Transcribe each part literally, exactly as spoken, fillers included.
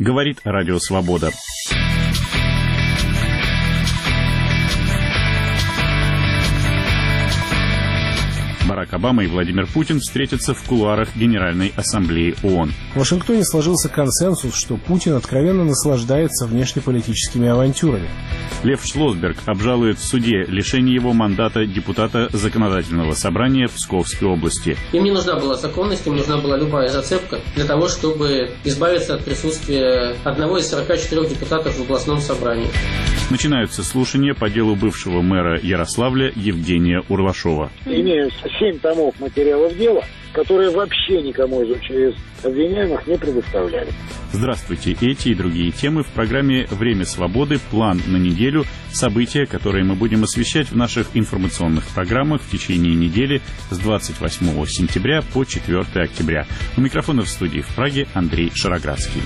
Говорит Радио Свобода. Барак Обама и Владимир Путин встретятся в кулуарах Генеральной Ассамблеи ООН. В Вашингтоне сложился консенсус, что Путин откровенно наслаждается внешнеполитическими авантюрами. Лев Шлосберг обжалует в суде лишение его мандата депутата Законодательного собрания Псковской области. Им не нужна была законность, им нужна была любая зацепка для того, чтобы избавиться от присутствия одного из сорока четырёх депутатов в областном собрании. Начинаются слушания по делу бывшего мэра Ярославля Евгения Урлашова. Имеются семь томов материалов дела, которые вообще никому из обвиняемых не предоставляли. Здравствуйте. Эти и другие темы в программе «Время свободы. План на неделю». События, которые мы будем освещать в наших информационных программах в течение недели с двадцать восьмого сентября по четвёртого октября. У микрофона в студии в Праге Андрей Шароградский.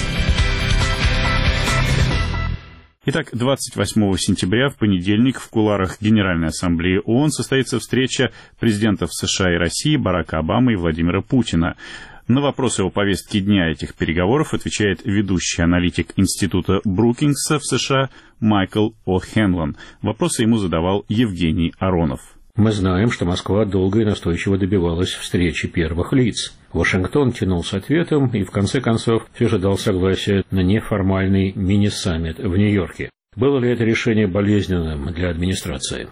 Итак, двадцать восьмого сентября в понедельник в кулуарах Генеральной Ассамблеи ООН состоится встреча президентов США и России Барака Обамы и Владимира Путина. На вопросы о повестке дня этих переговоров отвечает ведущий аналитик Института Брукингса в США Майкл О'Хенлон. Вопросы ему задавал Евгений Аронов. Мы знаем, что Москва долго и настойчиво добивалась встречи первых лиц. Вашингтон тянул с ответом и, в конце концов, все же дал согласие на неформальный мини-саммит в Нью-Йорке. Было ли это решение болезненным для администрации?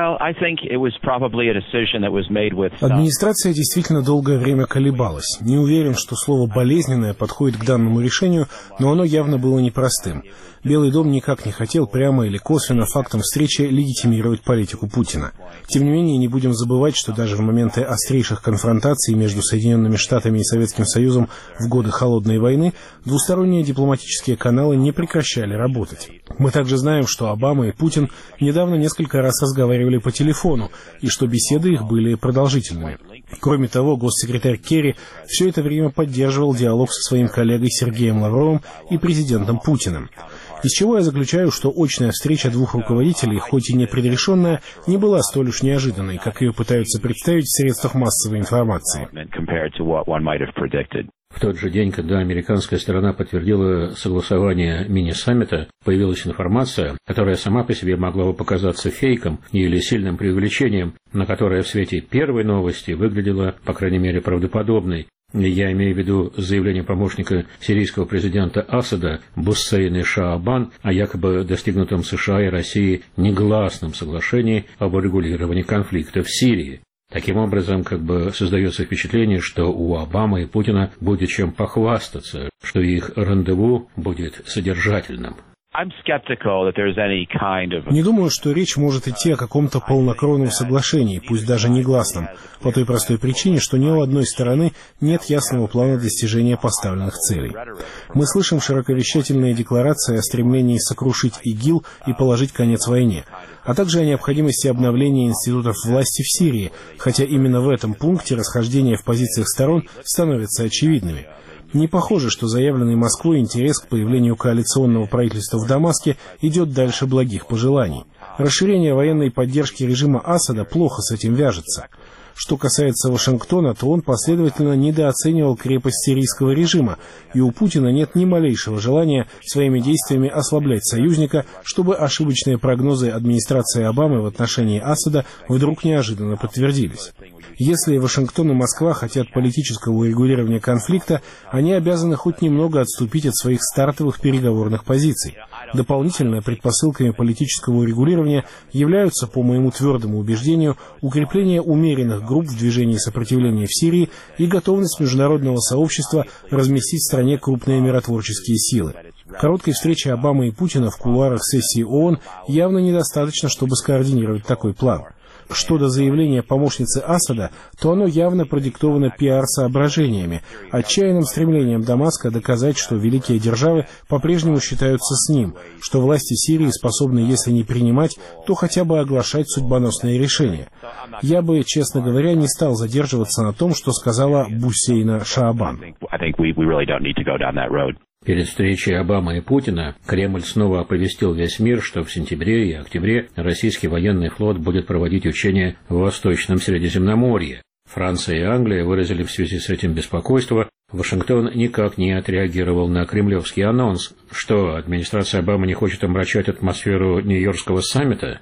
Администрация действительно долгое время колебалась. Не уверен, что слово «болезненное» подходит к данному решению, но оно явно было непростым. Белый дом никак не хотел прямо или косвенно фактом встречи легитимировать политику Путина. Тем не менее, не будем забывать, что даже в моменты острейших конфронтаций между Соединенными Штатами и Советским Союзом в годы Холодной войны двусторонние дипломатические каналы не прекращали работать. Мы также знаем, что Обама и Путин недавно несколько раз разговаривали по телефону, и что беседы их были продолжительными. Кроме того, госсекретарь Керри все это время поддерживал диалог со своим коллегой Сергеем Лавровым и президентом Путиным. Из чего я заключаю, что очная встреча двух руководителей, хоть и не предрешенная, не была столь уж неожиданной, как ее пытаются представить в средствах массовой информации. В тот же день, когда американская сторона подтвердила согласование мини-саммита, появилась информация, которая сама по себе могла бы показаться фейком или сильным преувеличением, но которая в свете первой новости выглядела, по крайней мере, правдоподобной. Я имею в виду заявление помощника сирийского президента Асада Буссейн Шаабан о якобы достигнутом США и России негласном соглашении об урегулировании конфликта в Сирии. Таким образом, как бы создается впечатление, что у Обамы и Путина будет чем похвастаться, что их рандеву будет содержательным. Не думаю, что речь может идти о каком-то полнокровном соглашении, пусть даже негласном, по той простой причине, что ни у одной стороны нет ясного плана достижения поставленных целей. Мы слышим широковещательные декларации о стремлении сокрушить ИГИЛ и положить конец войне, а также о необходимости обновления институтов власти в Сирии, хотя именно в этом пункте расхождения в позициях сторон становятся очевидными. Не похоже, что заявленный Москвой интерес к появлению коалиционного правительства в Дамаске идет дальше благих пожеланий. Расширение военной поддержки режима Асада плохо с этим вяжется. Что касается Вашингтона, то он последовательно недооценивал крепость сирийского режима, и у Путина нет ни малейшего желания своими действиями ослаблять союзника, чтобы ошибочные прогнозы администрации Обамы в отношении Асада вдруг неожиданно подтвердились. Если Вашингтон и Москва хотят политического урегулирования конфликта, они обязаны хоть немного отступить от своих стартовых переговорных позиций. Дополнительно предпосылками политического урегулирования являются, по моему твердому убеждению, укрепление умеренных групп в движении сопротивления в Сирии и готовность международного сообщества разместить в стране крупные миротворческие силы. Короткой встречи Обамы и Путина в кулуарах сессии ООН явно недостаточно, чтобы скоординировать такой план. Что до заявления помощницы Асада, то оно явно продиктовано пиар-соображениями, отчаянным стремлением Дамаска доказать, что великие державы по-прежнему считаются с ним, что власти Сирии способны, если не принимать, то хотя бы оглашать судьбоносные решения. Я бы, честно говоря, не стал задерживаться на том, что сказала Буссейн Шаабан. Перед встречей Обамы и Путина Кремль снова оповестил весь мир, что в сентябре и октябре российский военный флот будет проводить учения в Восточном Средиземноморье. Франция и Англия выразили в связи с этим беспокойство, Вашингтон никак не отреагировал на кремлевский анонс. Что, администрация Обамы не хочет омрачать атмосферу Нью-Йоркского саммита?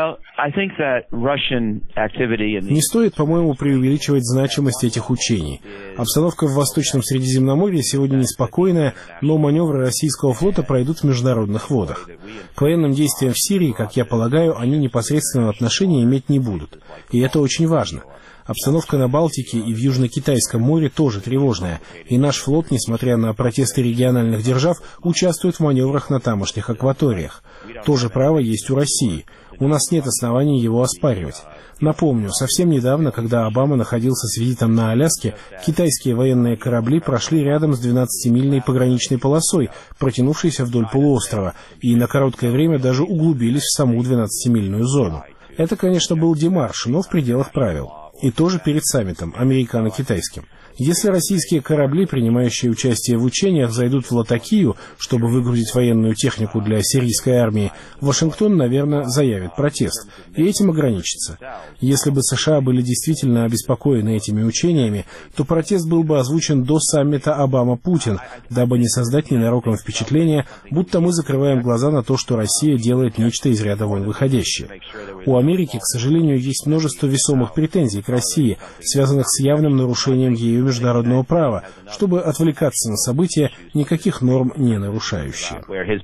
Не стоит, по-моему, преувеличивать значимость этих учений. Обстановка в Восточном Средиземноморье сегодня неспокойная, но маневры российского флота пройдут в международных водах. К военным действиям в Сирии, как я полагаю, они непосредственного отношения иметь не будут. И это очень важно. Обстановка на Балтике и в Южно-Китайском море тоже тревожная, и наш флот, несмотря на протесты региональных держав, участвует в маневрах на тамошних акваториях. То же право есть у России. У нас нет оснований его оспаривать. Напомню, совсем недавно, когда Обама находился с визитом на Аляске, китайские военные корабли прошли рядом с двенадцатимильной пограничной полосой, протянувшейся вдоль полуострова, и на короткое время даже углубились в саму двенадцатимильную зону. Это, конечно, был демарш, но в пределах правил. И тоже перед саммитом, американо-китайским. Если российские корабли, принимающие участие в учениях, зайдут в Латакию, чтобы выгрузить военную технику для сирийской армии, Вашингтон, наверное, заявит протест, и этим ограничится. Если бы США были действительно обеспокоены этими учениями, то протест был бы озвучен до саммита Обама-Путин, дабы не создать ненароком впечатление, будто мы закрываем глаза на то, что Россия делает нечто из ряда вон выходящее. У Америки, к сожалению, есть множество весомых претензий к России, связанных с явным нарушением ею международного права, чтобы отвлекаться на события, никаких норм не нарушающие.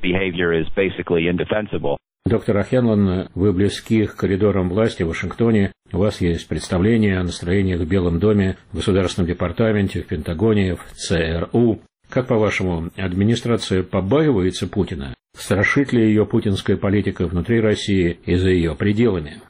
Доктор Ахенлон, вы близки к коридорам власти в Вашингтоне, у вас есть представление о настроениях в Белом доме, в Государственном департаменте, в Пентагоне, в ЦРУ. Как, по-вашему, администрация побаивается Путина? Страшит ли ее путинская политика внутри России и за ее пределами?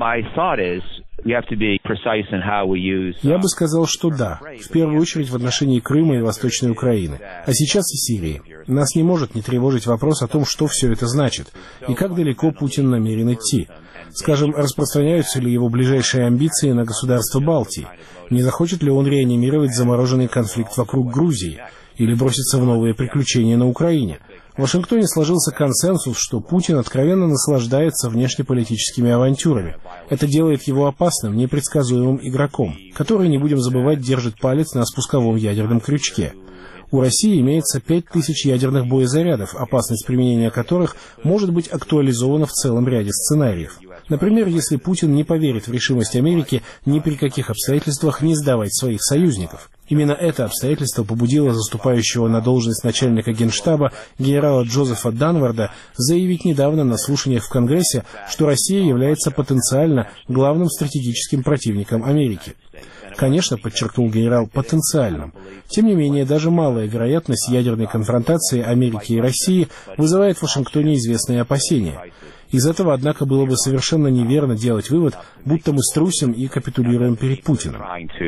Я бы сказал, что да. В первую очередь в отношении Крыма и Восточной Украины. А сейчас и Сирии. Нас не может не тревожить вопрос о том, что все это значит, и как далеко Путин намерен идти. Скажем, распространяются ли его ближайшие амбиции на государства Балтии? Не захочет ли он реанимировать замороженный конфликт вокруг Грузии? Или броситься в новые приключения на Украине? В Вашингтоне сложился консенсус, что Путин откровенно наслаждается внешнеполитическими авантюрами. Это делает его опасным, непредсказуемым игроком, который, не будем забывать, держит палец на спусковом ядерном крючке. У России имеется пять тысяч ядерных боезарядов, опасность применения которых может быть актуализована в целом ряде сценариев. Например, если Путин не поверит в решимость Америки ни при каких обстоятельствах не сдавать своих союзников. Именно это обстоятельство побудило заступающего на должность начальника Генштаба генерала Джозефа Данварда заявить недавно на слушаниях в Конгрессе, что Россия является потенциально главным стратегическим противником Америки. Конечно, подчеркнул генерал, потенциальным. Тем не менее, даже малая вероятность ядерной конфронтации Америки и России вызывает в Вашингтоне известные опасения. Из этого, однако, было бы совершенно неверно делать вывод, будто мы струсим и капитулируем перед Путиным.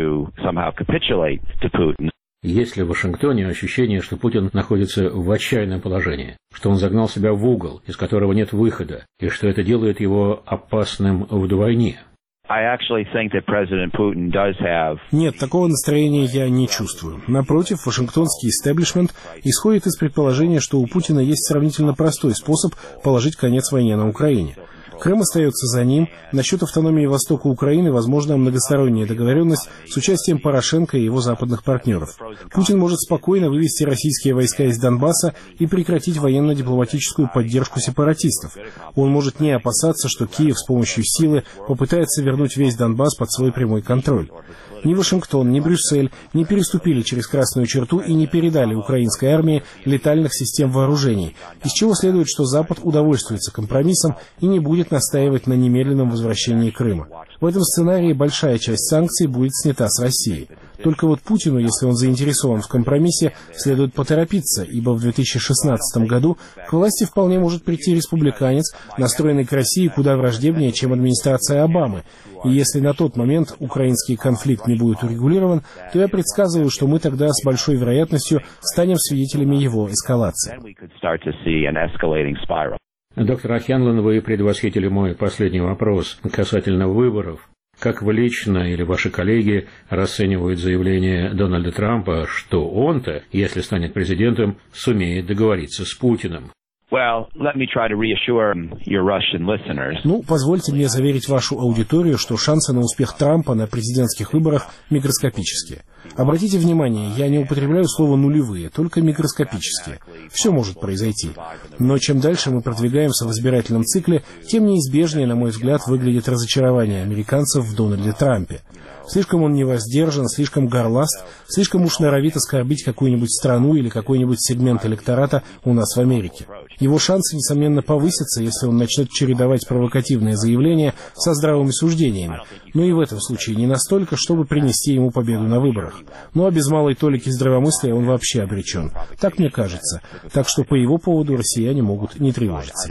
Есть ли в Вашингтоне ощущение, что Путин находится в отчаянном положении, что он загнал себя в угол, из которого нет выхода, и что это делает его опасным вдвойне? Нет, такого настроения я не чувствую. Напротив, вашингтонский истеблишмент исходит из предположения, что у Путина есть сравнительно простой способ положить конец войне на Украине. Крым остается за ним. Насчет автономии востока Украины возможна многосторонняя договоренность с участием Порошенко и его западных партнеров. Путин может спокойно вывести российские войска из Донбасса и прекратить военно-дипломатическую поддержку сепаратистов. Он может не опасаться, что Киев с помощью силы попытается вернуть весь Донбасс под свой прямой контроль. Ни Вашингтон, ни Брюссель не переступили через красную черту и не передали украинской армии летальных систем вооружений, из чего следует, что Запад удовольствуется компромиссом и не будет настаивать на немедленном возвращении Крыма. В этом сценарии большая часть санкций будет снята с России. Только вот Путину, если он заинтересован в компромиссе, следует поторопиться, ибо в две тысячи шестнадцатом году к власти вполне может прийти республиканец, настроенный к России куда враждебнее, чем администрация Обамы. И если на тот момент украинский конфликт не будет урегулирован, то я предсказываю, что мы тогда с большой вероятностью станем свидетелями его эскалации. Доктор Ахенлон, вы предвосхитили мой последний вопрос касательно выборов. Как вы лично или ваши коллеги расценивают заявление Дональда Трампа, что он-то, если станет президентом, сумеет договориться с Путиным? Ну, позвольте мне заверить вашу аудиторию, что шансы на успех Трампа на президентских выборах микроскопические. Обратите внимание, я не употребляю слово «нулевые», только микроскопические. Все может произойти. Но чем дальше мы продвигаемся в избирательном цикле, тем неизбежнее, на мой взгляд, выглядит разочарование американцев в Дональде Трампе. Слишком он невоздержан, слишком горласт, слишком уж норовит оскорбить какую-нибудь страну или какой-нибудь сегмент электората у нас в Америке. Его шансы, несомненно, повысятся, если он начнет чередовать провокативные заявления со здравыми суждениями. Но и в этом случае не настолько, чтобы принести ему победу на выборах. Ну а без малой толики здравомыслия он вообще обречен. Так мне кажется. Так что по его поводу россияне могут не тревожиться.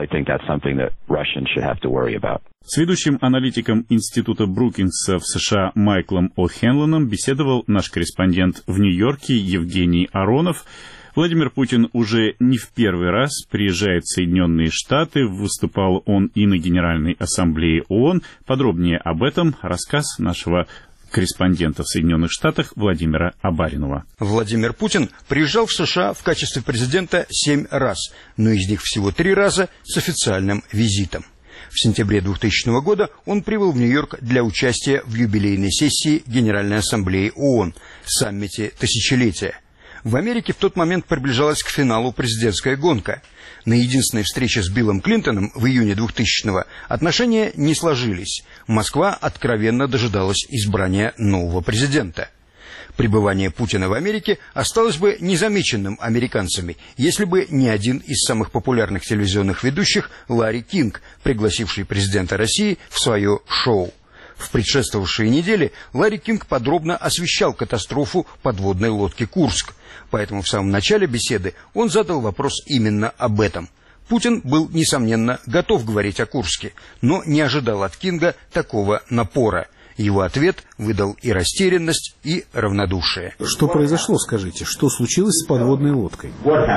С ведущим аналитиком Института Брукинса в США Майклом О'Хенлоном беседовал наш корреспондент в Нью-Йорке Евгений Аронов. Владимир Путин уже не в первый раз приезжает в Соединенные Штаты. Выступал он и на Генеральной Ассамблее ООН. Подробнее об этом рассказ нашего корреспондента в Соединенных Штатах Владимира Абаринова. Владимир Путин приезжал в США в качестве президента семь раз, но из них всего три раза с официальным визитом. В сентябре двухтысячного года он прибыл в Нью-Йорк для участия в юбилейной сессии Генеральной Ассамблеи ООН, саммите тысячелетия. В Америке в тот момент приближалась к финалу президентская гонка. На единственной встрече с Биллом Клинтоном в июне двухтысячного отношения не сложились. Москва откровенно дожидалась избрания нового президента. Пребывание Путина в Америке осталось бы незамеченным американцами, если бы не один из самых популярных телевизионных ведущих Ларри Кинг, пригласивший президента России в свое шоу. В предшествовавшие недели Ларри Кинг подробно освещал катастрофу подводной лодки «Курск». Поэтому в самом начале беседы он задал вопрос именно об этом. Путин был, несомненно, готов говорить о Курске, но не ожидал от Кинга такого напора. Его ответ выдал и растерянность, и равнодушие. Что произошло, скажите? Что случилось с подводной лодкой?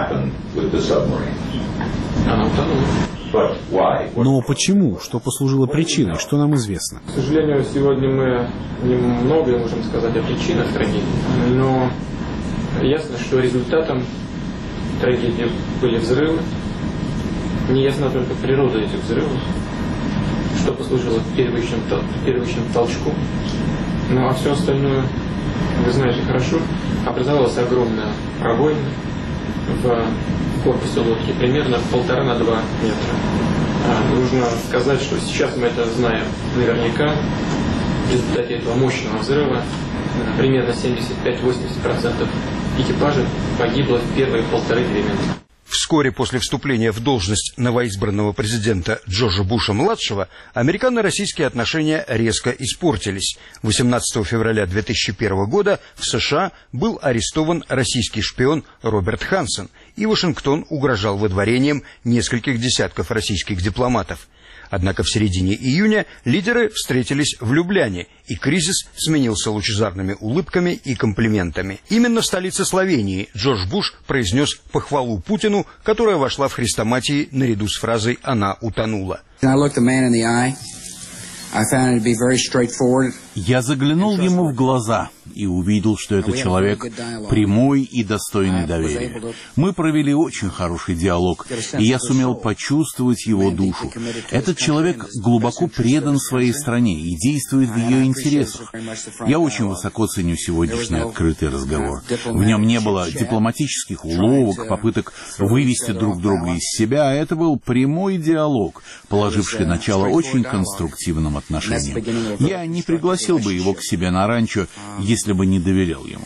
Она утонула. Но почему? Что послужило причиной? Что нам известно? К сожалению, сегодня мы немного можем сказать о причинах трагедии, но ясно, что результатом трагедии были взрывы. Не ясна только природа этих взрывов, что послужило первичным, первичным толчку. Ну а все остальное, вы знаете хорошо, образовалась огромная пробоина в корпусе лодки, примерно полтора на два метра. А, нужно сказать, что сейчас мы это знаем наверняка. В результате этого мощного взрыва примерно семьдесят пять - восемьдесят процентов экипажа погибло в первые полторы-две минуты. Вскоре после вступления в должность новоизбранного президента Джорджа Буша-младшего американо-российские отношения резко испортились. восемнадцатого февраля две тысячи первого года в США был арестован российский шпион Роберт Хансен, и Вашингтон угрожал выдворением нескольких десятков российских дипломатов. Однако в середине июня лидеры встретились в Любляне, и кризис сменился лучезарными улыбками и комплиментами. Именно в столице Словении Джордж Буш произнес похвалу Путину, которая вошла в хрестоматии наряду с фразой «она утонула». Я заглянул ему в глаза и увидел, что это человек прямой и достойный доверия. Мы провели очень хороший диалог, и я сумел почувствовать его душу. Этот человек глубоко предан своей стране и действует в ее интересах. Я очень высоко ценю сегодняшний открытый разговор. В нем не было дипломатических уловок, попыток вывести друг друга из себя, а это был прямой диалог, положивший начало очень конструктивным отношениям. Я не пригласил бы его к себе на ранчо, если бы не доверял ему.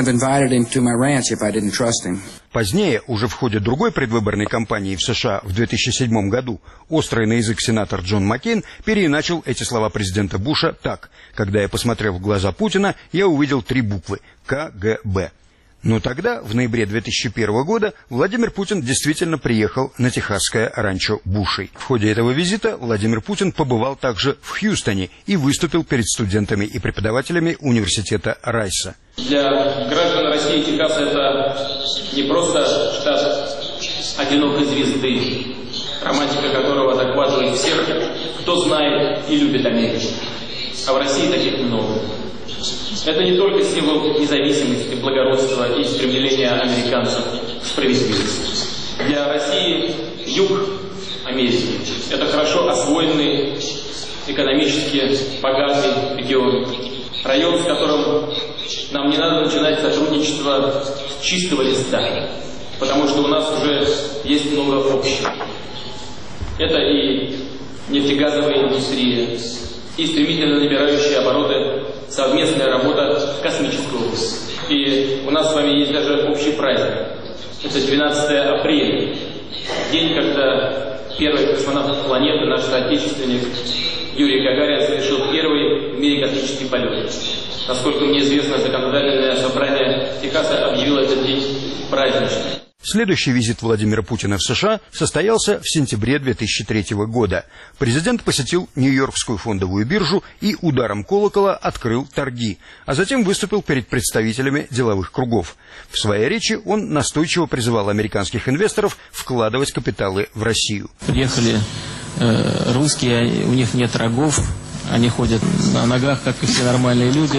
Позднее, уже в ходе другой предвыборной кампании в США в две тысячи седьмом году, острый на язык сенатор Джон Маккейн переиначил эти слова президента Буша так: «Когда я посмотрел в глаза Путина, я увидел три буквы – Ка Гэ Бэ». Но тогда, в ноябре две тысячи первого года, Владимир Путин действительно приехал на техасское ранчо Бушей. В ходе этого визита Владимир Путин побывал также в Хьюстоне и выступил перед студентами и преподавателями университета Райса. Для граждан России Техас это не просто штат одинокой звезды, романтика которого захватывает всех, кто знает и любит Америку. А в России таких много. Это не только символ независимости, благородства и стремления американцев к справедливости. Для России юг Америки – это хорошо освоенный, экономически богатый регион. Район, с которым нам не надо начинать сотрудничество с чистого листа, потому что у нас уже есть много общего. Это и нефтегазовая индустрия, и стремительно набирающие обороты совместная работа в космической области. И у нас с вами есть даже общий праздник. Это двенадцатое апреля, день, когда первый космонавт планеты, наш соотечественник Юрий Гагарин, совершил первый в мире космический полет. Насколько мне известно, законодательное собрание Техаса объявило этот день праздничным. Следующий визит Владимира Путина в США состоялся в сентябре две тысячи третьего года. Президент посетил Нью-Йоркскую фондовую биржу и ударом колокола открыл торги, а затем выступил перед представителями деловых кругов. В своей речи он настойчиво призывал американских инвесторов вкладывать капиталы в Россию. Приехали э, русские, у них нет рогов, они ходят на ногах, как и все нормальные люди.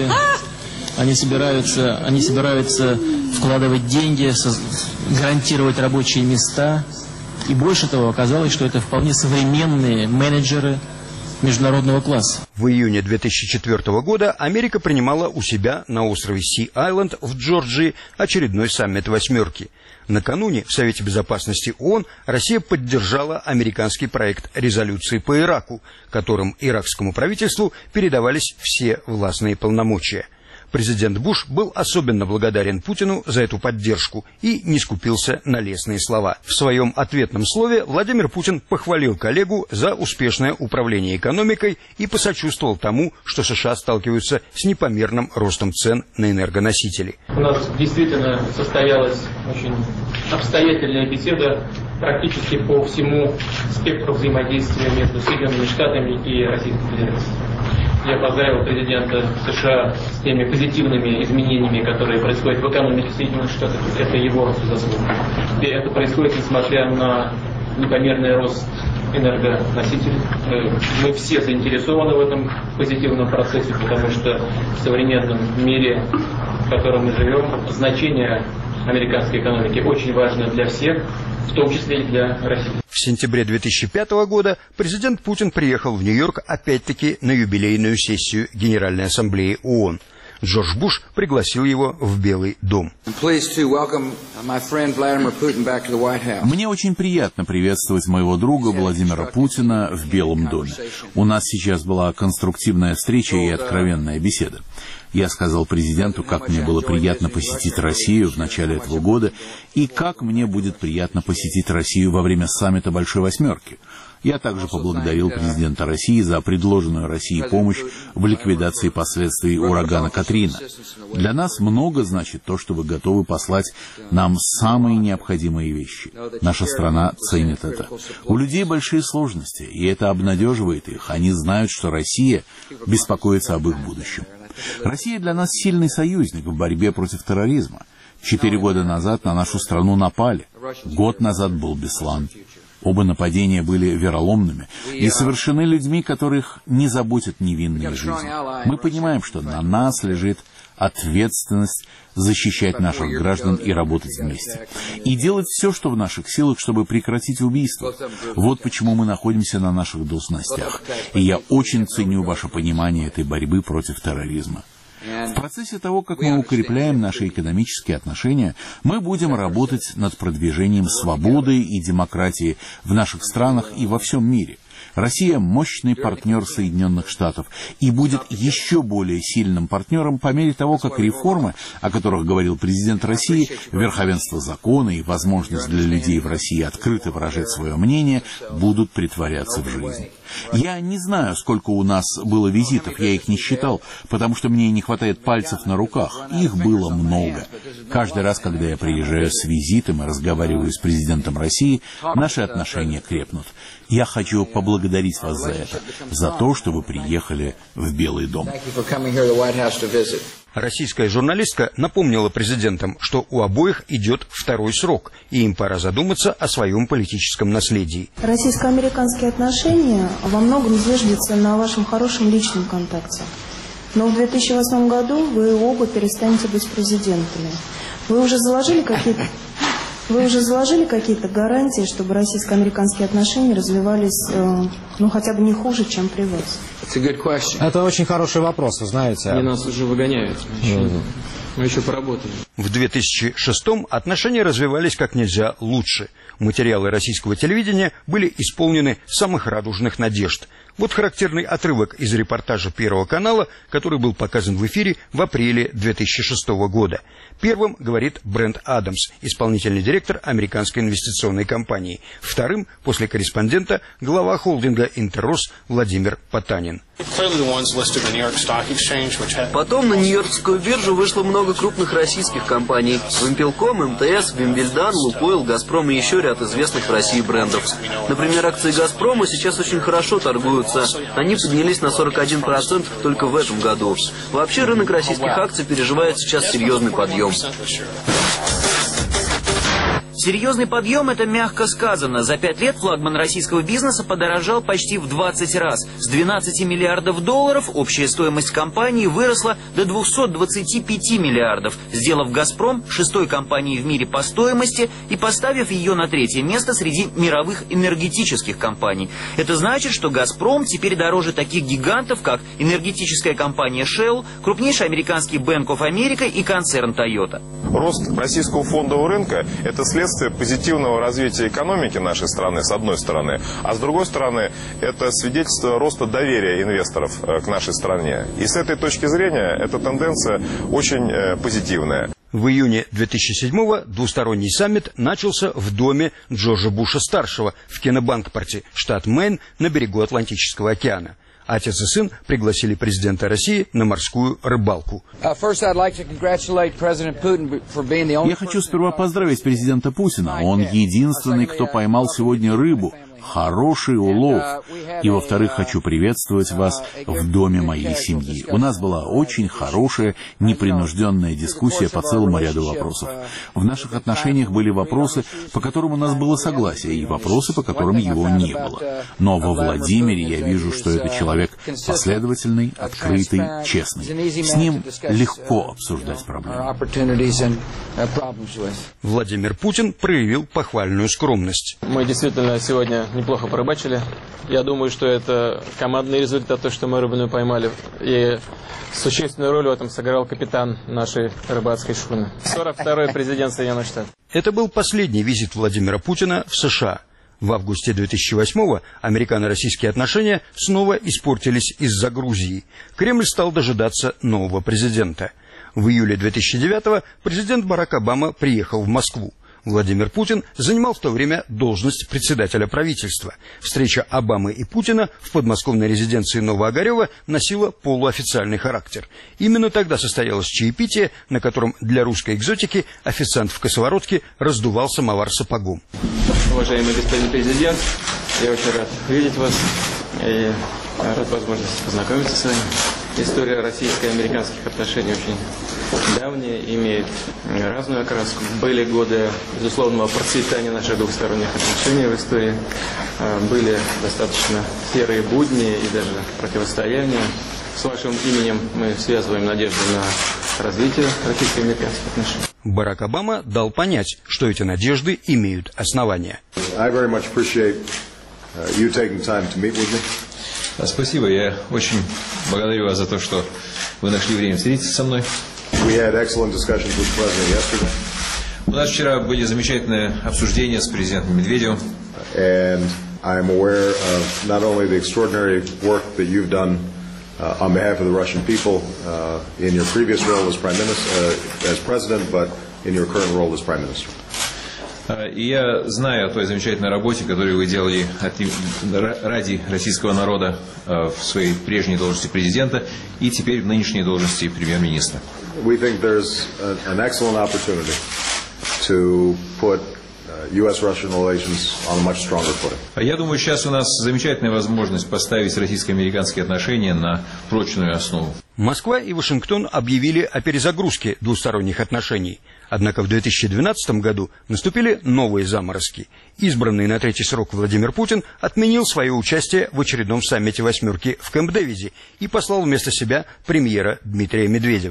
Они собираются, они собираются вкладывать деньги, гарантировать рабочие места. И больше того, оказалось, что это вполне современные менеджеры международного класса. В июне две тысячи четвёртого года Америка принимала у себя на острове Си-Айленд в Джорджии очередной саммит «восьмерки». Накануне в Совете Безопасности ООН Россия поддержала американский проект резолюции по Ираку, которым иракскому правительству передавались все властные полномочия. Президент Буш был особенно благодарен Путину за эту поддержку и не скупился на лестные слова. В своем ответном слове Владимир Путин похвалил коллегу за успешное управление экономикой и посочувствовал тому, что США сталкиваются с непомерным ростом цен на энергоносители. У нас действительно состоялась очень обстоятельная беседа практически по всему спектру взаимодействия между Соединенными Штатами и Российской Федерацией. Я поздравил президента США с теми позитивными изменениями, которые происходят в экономике Соединенных Штатов. Это его заслуга. И это происходит несмотря на непомерный рост энергоносителей. Мы все заинтересованы в этом позитивном процессе, потому что в современном мире, в котором мы живем, значение американской экономики очень важно для всех, в том числе и для России. В сентябре две тысячи пятого года президент Путин приехал в Нью-Йорк опять-таки на юбилейную сессию Генеральной Ассамблеи ООН. Джордж Буш пригласил его в Белый дом. Мне очень приятно приветствовать моего друга Владимира Путина в Белом доме. У нас сейчас была конструктивная встреча и откровенная беседа. Я сказал президенту, как мне было приятно посетить Россию в начале этого года и как мне будет приятно посетить Россию во время саммита Большой Восьмерки. Я также поблагодарил президента России за предложенную России помощь в ликвидации последствий урагана Катрина. Для нас много значит то, что вы готовы послать нам самые необходимые вещи. Наша страна ценит это. У людей большие сложности, и это обнадеживает их. Они знают, что Россия беспокоится об их будущем. Россия для нас сильный союзник в борьбе против терроризма. Четыре года назад на нашу страну напали. Год назад был Беслан. Оба нападения были вероломными и совершены людьми, которых не заботят невинные жизни. Мы понимаем, что на нас лежит ответственность защищать наших граждан и работать вместе. И делать все, что в наших силах, чтобы прекратить убийства. Вот почему мы находимся на наших должностях. И я очень ценю ваше понимание этой борьбы против терроризма. В процессе того, как мы укрепляем наши экономические отношения, мы будем работать над продвижением свободы и демократии в наших странах и во всем мире. Россия – мощный партнер Соединенных Штатов и будет еще более сильным партнером по мере того, как реформы, о которых говорил президент России, верховенство закона и возможность для людей в России открыто выражать свое мнение, будут претворяться в жизнь. Я не знаю, сколько у нас было визитов, я их не считал, потому что мне не хватает пальцев на руках. Их было много. Каждый раз, когда я приезжаю с визитом и разговариваю с президентом России, наши отношения крепнут. Я хочу поблагодарить вас за это, за то, что вы приехали в Белый дом. Российская журналистка напомнила президентам, что у обоих идет второй срок, и им пора задуматься о своем политическом наследии. Российско-американские отношения во многом зиждятся на вашем хорошем личном контакте. Но в две тысячи восьмом году вы оба перестанете быть президентами. Вы уже заложили какие-то Вы уже заложили какие-то гарантии, чтобы российско-американские отношения развивались, э, ну, хотя бы не хуже, чем при вас? Это очень хороший вопрос, вы знаете. Они нас уже выгоняют. Мы еще, mm-hmm. мы еще поработаем. В две тысячи шестом отношения развивались как нельзя лучше. Материалы российского телевидения были исполнены самых радужных надежд. Вот характерный отрывок из репортажа Первого канала, который был показан в эфире в апреле две тысячи шестого года. Первым говорит Брент Адамс, исполнительный директор американской инвестиционной компании. Вторым, после корреспондента, глава холдинга «Интеррос» Владимир Потанин. Потом на Нью-Йоркскую биржу вышло много крупных российских компаний. Вимпелком, эм тэ эс, Вимбельдан, Лукойл, Газпром и еще ряд известных в России брендов. Например, акции Газпрома сейчас очень хорошо торгуются. Они поднялись на сорок один процент только в этом году. Вообще рынок российских акций переживает сейчас серьезный подъем. Серьезный подъем – это мягко сказано. За пять лет флагман российского бизнеса подорожал почти в двадцать раз. С двенадцати миллиардов долларов общая стоимость компании выросла до двухсот двадцати пяти миллиардов, сделав «Газпром» шестой компанией в мире по стоимости и поставив ее на третье место среди мировых энергетических компаний. Это значит, что «Газпром» теперь дороже таких гигантов, как энергетическая компания Shell, крупнейший американский Bank of America и концерн Toyota. Рост российского фондового рынка – это следствие позитивного развития экономики нашей страны, с одной стороны, а с другой стороны, это свидетельство роста доверия инвесторов к нашей стране. И с этой точки зрения эта тенденция очень позитивная. В июне две тысячи седьмого двусторонний саммит начался в доме Джорджа Буша-старшего в Кеннебанкпорте, штат Мэйн, на берегу Атлантического океана. Отец и сын пригласили президента России на морскую рыбалку. Я хочу сперва поздравить президента Путина. Он единственный, кто поймал сегодня рыбу. Хороший улов. И, во-вторых, хочу приветствовать вас в доме моей семьи. У нас была очень хорошая, непринужденная дискуссия по целому ряду вопросов. В наших отношениях были вопросы, по которым у нас было согласие, и вопросы, по которым его не было. Но во Владимире я вижу, что это человек последовательный, открытый, честный. С ним легко обсуждать проблемы. Владимир Путин проявил похвальную скромность. Мы действительно сегодня неплохо порыбачили. Я думаю, что это командный результат, то, что мы рыбу поймали. И существенную роль в этом сыграл капитан нашей рыбацкой шхуны. сорок второй президент Соединенных Штатов. Это был последний визит Владимира Путина в США. В августе две тысячи восьмого американо-российские отношения снова испортились из-за Грузии. Кремль стал дожидаться нового президента. В июле две тысячи девятого президент Барак Обама приехал в Москву. Владимир Путин занимал в то время должность председателя правительства. Встреча Обамы и Путина в подмосковной резиденции Новоогарева носила полуофициальный характер. Именно тогда состоялось чаепитие, на котором для русской экзотики официант в косоворотке раздувал самовар сапогом. Уважаемый господин президент, я очень рад видеть вас и рад возможности познакомиться с вами. История российско-американских отношений очень давняя, имеет разную окраску. Были годы безусловного процветания наших двухсторонних отношений в истории. Были достаточно серые будни и даже противостояния. С вашим именем мы связываем надежду на развитие российско-американских отношений. Барак Обама дал понять, что эти надежды имеют основания. Спасибо, я очень благодарю вас за то, что вы нашли время встретиться со мной. У нас вчера были замечательные обсуждения с президентом Медведевым. On behalf of the Russian people, uh, in your previous role as Prime Minister, uh, as President, but in your current role as Prime Minister. И я знаю о той замечательной работе, которую вы делали ради российского народа в своей прежней должности президента и теперь в нынешней должности премьер-министра. We think there's an excellent opportunity to put ю эс-Russian relations on a much stronger footing. Я думаю, сейчас у нас замечательная возможность поставить российско-американские отношения на прочную основу. Москва и Вашингтон объявили о перезагрузке двусторонних отношений. Однако в две тысячи двенадцатом году наступили новые заморозки. Избранный на третий срок Владимир Путин отменил свое участие в очередном саммите «восьмерки» в Кэмп-Дэвиде и послал вместо себя премьера Дмитрия Медведева.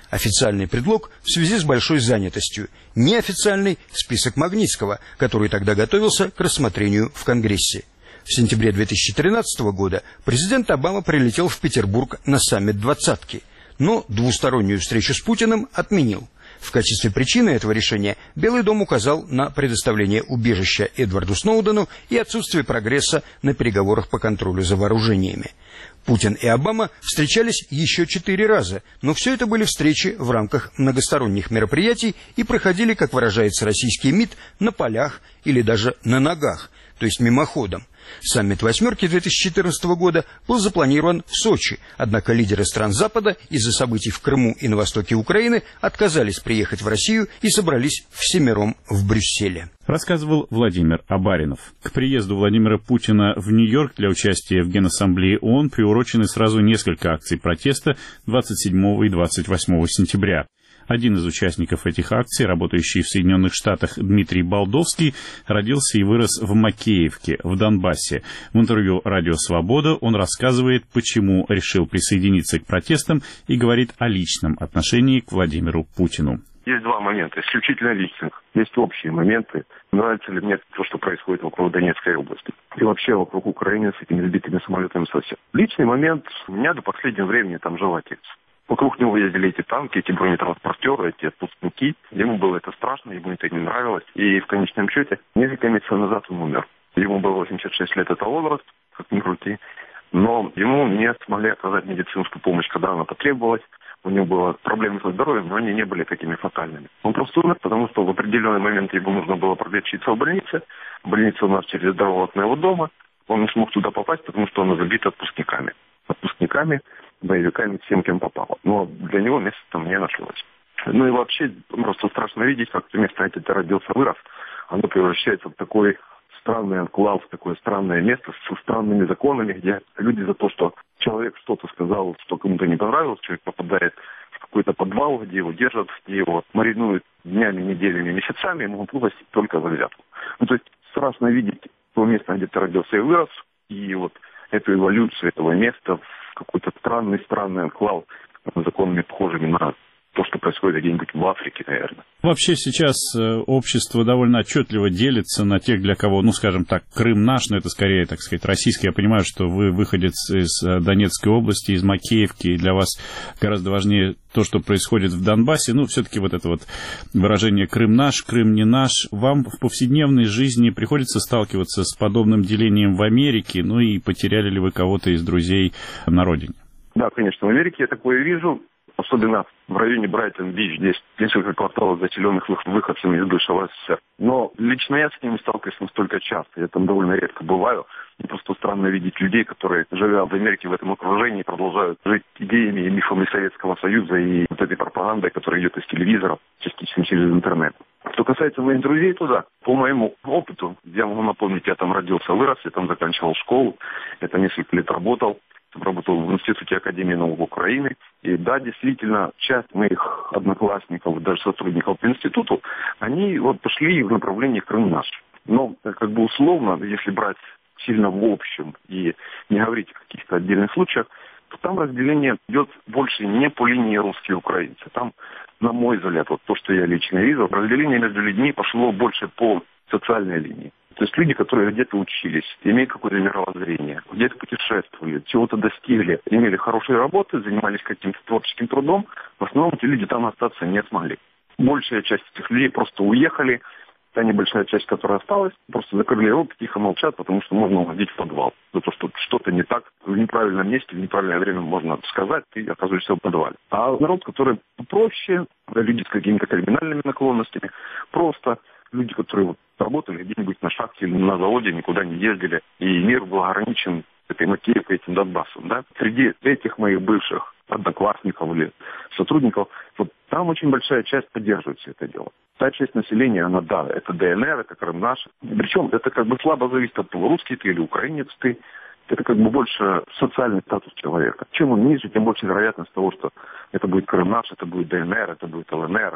Официальный предлог в связи с большой занятостью. Неофициальный – список Магнитского, который тогда готовился к рассмотрению в Конгрессе. В сентябре две тысячи тринадцатого года президент Обама прилетел в Петербург на саммит «двадцатки», но двустороннюю встречу с Путиным отменил. В качестве причины этого решения Белый дом указал на предоставление убежища Эдварду Сноудену и отсутствие прогресса на переговорах по контролю за вооружениями. Путин и Обама встречались еще четыре раза, но все это были встречи в рамках многосторонних мероприятий и проходили, как выражается российский МИД, на полях или даже на ногах, то есть мимоходом. Саммит «восьмерки» две тысячи четырнадцатого года был запланирован в Сочи, однако лидеры стран Запада из-за событий в Крыму и на востоке Украины отказались приехать в Россию и собрались всемиром в Брюсселе. Рассказывал Владимир Абаринов. К приезду Владимира Путина в Нью-Йорк для участия в Генассамблее ООН приурочены сразу несколько акций протеста двадцать седьмого и двадцать восьмого сентября. Один из участников этих акций, работающий в Соединенных Штатах Дмитрий Балдовский, родился и вырос в Макеевке, в Донбассе. В интервью «Радио Свобода» он рассказывает, почему решил присоединиться к протестам и говорит о личном отношении к Владимиру Путину. Есть два момента, исключительно личных. Есть общие моменты. Нравится ли мне то, что происходит вокруг Донецкой области. И вообще вокруг Украины с этими сбитыми самолетами совсем. Личный момент у меня до последнего времени там жил отец. Вокруг него ездили эти танки, эти бронетранспортеры, эти отпускники. Ему было это страшно, ему это не нравилось. И в конечном счете, несколько месяцев назад он умер. Ему было восемьдесят шесть лет, это возраст, как ни крути. Но ему не смогли оказать медицинскую помощь, когда она потребовалась. У него было проблемы со здоровьем, но они не были такими фатальными. Он просто умер, потому что в определенный момент ему нужно было пролечиться в больнице. Больница у нас через дорогу от моего дома. Он не смог туда попасть, потому что она забита отпускниками. Отпускниками, боевиками, всем, кем попало. Но для него место там не нашлось. Ну и вообще, просто страшно видеть, как это место, где ты родился, вырос, оно превращается в такой странный анклав, в такое странное место со странными законами, где люди за то, что человек что-то сказал, что кому-то не понравилось, человек попадает в какой-то подвал, где его держат, где его маринуют днями, неделями, месяцами, ему платить только за взятку. Ну то есть страшно видеть то место, где ты родился и вырос, и вот эту эволюцию этого места в какой-то странный, странный анклав, законами похожими на то, что происходит где-нибудь в Африке, наверное. Вообще сейчас общество довольно отчетливо делится на тех, для кого, ну, скажем так, Крым наш, но это скорее, так сказать, российский. Я понимаю, что вы выходец из Донецкой области, из Макеевки, и для вас гораздо важнее то, что происходит в Донбассе. Ну, все-таки вот это вот выражение «Крым наш», «Крым не наш». Вам в повседневной жизни приходится сталкиваться с подобным делением в Америке? Ну и потеряли ли вы кого-то из друзей на родине? Да, конечно, в Америке я такое вижу. Особенно в районе Брайтон-Бич, здесь несколько кварталов заселенных выходцами из бывшего СССР. Но лично я с ними сталкиваюсь настолько часто, я там довольно редко бываю. И просто странно видеть людей, которые, живя в Америке в этом окружении, продолжают жить идеями и мифами Советского Союза и вот этой пропагандой, которая идет из телевизора, частично через интернет. Что касается моих друзей туда, по моему опыту, я могу напомнить, я там родился, вырос, я там заканчивал школу, я там несколько лет работал. Работал в Институте Академии наук Украины. И да, действительно, часть моих одноклассников, даже сотрудников по институту, они вот пошли в направлении Крым наш. Но как бы условно, если брать сильно в общем и не говорить о каких-то отдельных случаях, то там разделение идет больше не по линии русские и украинцы. Там, на мой взгляд, вот то, что я лично видел, разделение между людьми пошло больше по социальной линии. То есть люди, которые где-то учились, имеют какое-то мировоззрение, где-то путешествовали, чего-то достигли, имели хорошие работы, занимались каким-то творческим трудом, в основном эти люди там остаться не смогли. Большая часть этих людей просто уехали, та небольшая часть, которая осталась, просто закрыли рот, тихо молчат, потому что можно уходить в подвал. За то, что что-то не так, в неправильном месте, в неправильное время можно сказать, ты оказываешься в подвале. А народ, который попроще, люди с какими-то криминальными наклонностями, просто люди, которые вот работали где-нибудь на шахте или на заводе, никуда не ездили, и мир был ограничен этой Макеевкой, этим Донбассом, да. Среди этих моих бывших одноклассников или сотрудников, вот там очень большая часть поддерживает все это дело. Та часть населения, она, да, это ДНР, это Крым наш. Причем это как бы слабо зависит от того, русский ты или украинец ты. Это как бы больше социальный статус человека. Чем он ниже, тем больше вероятность того, что это будет Крым наш, это будет ДНР, это будет ЛНР.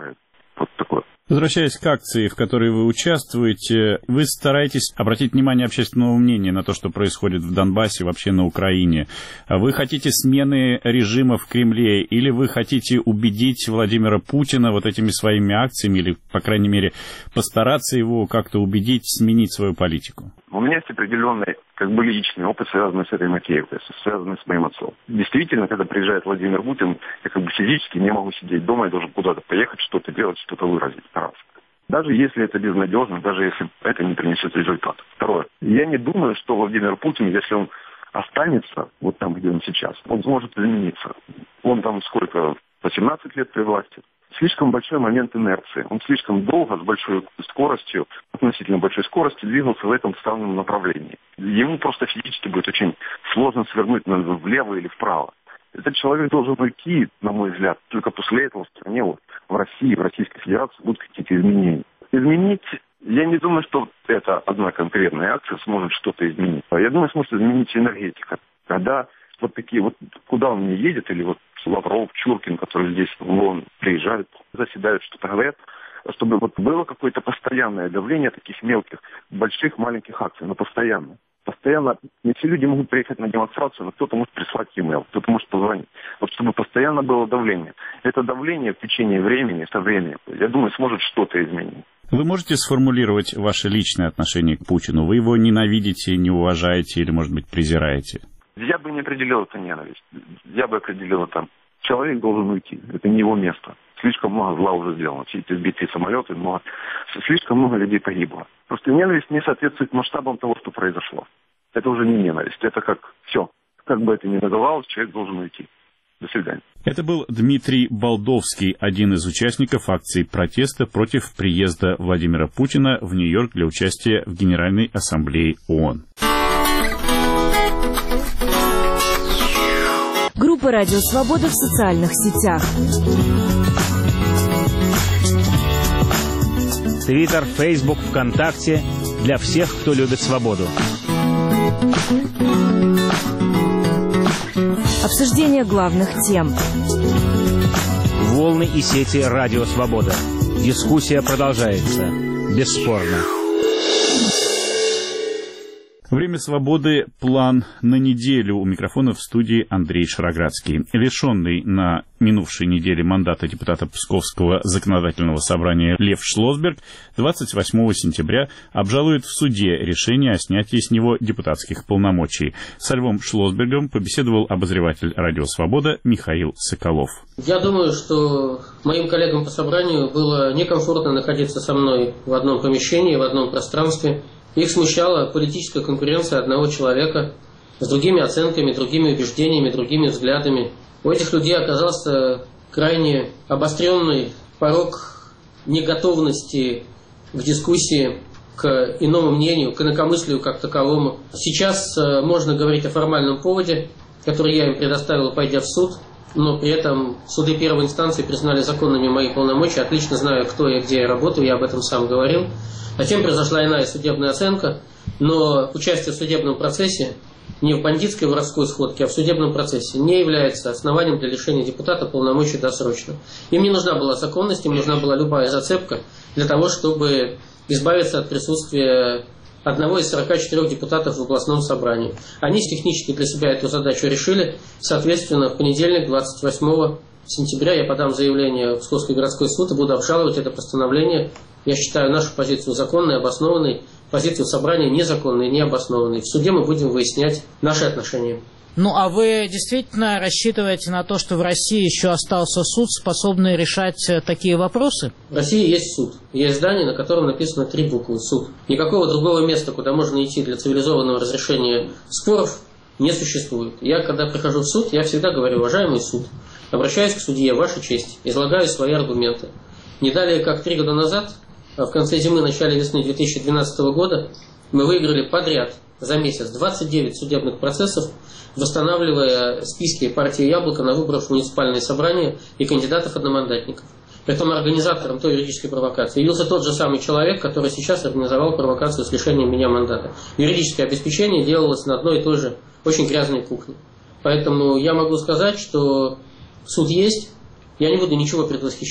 Вот такое. Возвращаясь к акции, в которой вы участвуете, вы стараетесь обратить внимание общественного мнения на то, что происходит в Донбассе, вообще на Украине. Вы хотите смены режима в Кремле, или вы хотите убедить Владимира Путина вот этими своими акциями, или, по крайней мере, постараться его как-то убедить сменить свою политику? У меня есть определенный, как бы, личный опыт, связанный с этой Макеевкой, связанный с моим отцом. Действительно, когда приезжает Владимир Путин, я как бы физически не могу сидеть дома, я должен куда-то поехать, что-то делать, что-то выразить. Раз. Даже если это безнадежно, даже если это не принесет результат. Второе. Я не думаю, что Владимир Путин, если он останется вот там, где он сейчас, он сможет измениться. Он там сколько, восемнадцать лет при власти. Слишком большой момент инерции. Он слишком долго, с большой скоростью, относительно большой скоростью, двигался в этом ставленном направлении. Ему просто физически будет очень сложно свернуть влево или вправо. Этот человек должен уйти, на мой взгляд, только после этого в стране, вот, в России, в Российской Федерации будут какие-то изменения. Изменить, я не думаю, что эта одна конкретная акция сможет что-то изменить. Я думаю, сможет изменить энергетика. Когда вот такие вот, куда он не едет, или вот Лавров, Чуркин, которые здесь вон приезжают, заседают, что-то говорят, чтобы вот было какое-то постоянное давление таких мелких, больших, маленьких акций, но постоянно. Постоянно, не все люди могут приехать на демонстрацию, но кто-то может прислать e-mail, кто-то может позвонить. Вот чтобы постоянно было давление. Это давление в течение времени, со временем, я думаю, сможет что-то изменить. Вы можете сформулировать ваше личное отношение к Путину? Вы его ненавидите, не уважаете или, может быть, презираете? Я бы не определил это ненависть. Я бы определил это. Человек должен уйти. Это не его место. Слишком много зла уже сделано. Все эти сбитые самолеты, много, слишком много людей погибло. Просто ненависть не соответствует масштабам того, что произошло. Это уже не ненависть. Это как все. Как бы это ни называлось, человек должен уйти. До свидания. Это был Дмитрий Болдовский, один из участников акции протеста против приезда Владимира Путина в Нью-Йорк для участия в Генеральной Ассамблее ООН. Группа «Радио Свобода» в социальных сетях. Твиттер, Фейсбук, ВКонтакте. Для всех, кто любит свободу. Обсуждение главных тем. Волны и сети «Радио Свобода». Дискуссия продолжается. Бесспорно. Время свободы. План на неделю. У микрофона в студии Андрей Шароградский. Лишенный на минувшей неделе мандата депутата Псковского законодательного собрания Лев Шлосберг двадцать восьмого сентября обжалует в суде решение о снятии с него депутатских полномочий. Со Львом Шлосбергом побеседовал обозреватель «Радио Свобода» Михаил Соколов. Я думаю, что моим коллегам по собранию было некомфортно находиться со мной в одном помещении, в одном пространстве. Их смущала политическая конкуренция одного человека с другими оценками, другими убеждениями, другими взглядами. У этих людей оказался крайне обостренный порог неготовности к дискуссии, к иному мнению, к инакомыслию как таковому. Сейчас можно говорить о формальном поводе, который я им предоставил, пойдя в суд, но при этом суды первой инстанции признали законными мои полномочия, отлично знаю, кто я, где я работаю, я об этом сам говорил. Затем произошла иная судебная оценка, но участие в судебном процессе, не в бандитской воровской сходке, а в судебном процессе, не является основанием для лишения депутата полномочий досрочно. Им не нужна была законность, им нужна была любая зацепка для того, чтобы избавиться от присутствия одного из сорока четырёх депутатов в областном собрании. Они технически для себя эту задачу решили. Соответственно, в понедельник, двадцать восьмого сентября, я подам заявление в Псковский городской суд и буду обжаловать это постановление. Я считаю нашу позицию законной, обоснованной, позицию собрания незаконной и необоснованной. В суде мы будем выяснять наши отношения. Ну, а вы действительно рассчитываете на то, что в России еще остался суд, способный решать такие вопросы? В России есть суд. Есть здание, на котором написано три буквы «Суд». Никакого другого места, куда можно идти для цивилизованного разрешения споров, не существует. Я, когда прихожу в суд, я всегда говорю: уважаемый суд, обращаюсь к судье, ваша честь, излагаю свои аргументы. Не далее, как три года назад, в конце зимы, начале весны две тысячи двенадцатого года, мы выиграли подряд за месяц двадцать девять судебных процессов, восстанавливая списки партии «Яблоко» на выборах в муниципальные собрания и кандидатов-одномандатников. Притом организатором той юридической провокации явился тот же самый человек, который сейчас организовал провокацию с лишением меня мандата. Юридическое обеспечение делалось на одной и той же очень грязной кухне. Поэтому я могу сказать, что суд есть, я не буду ничего предвосхищать.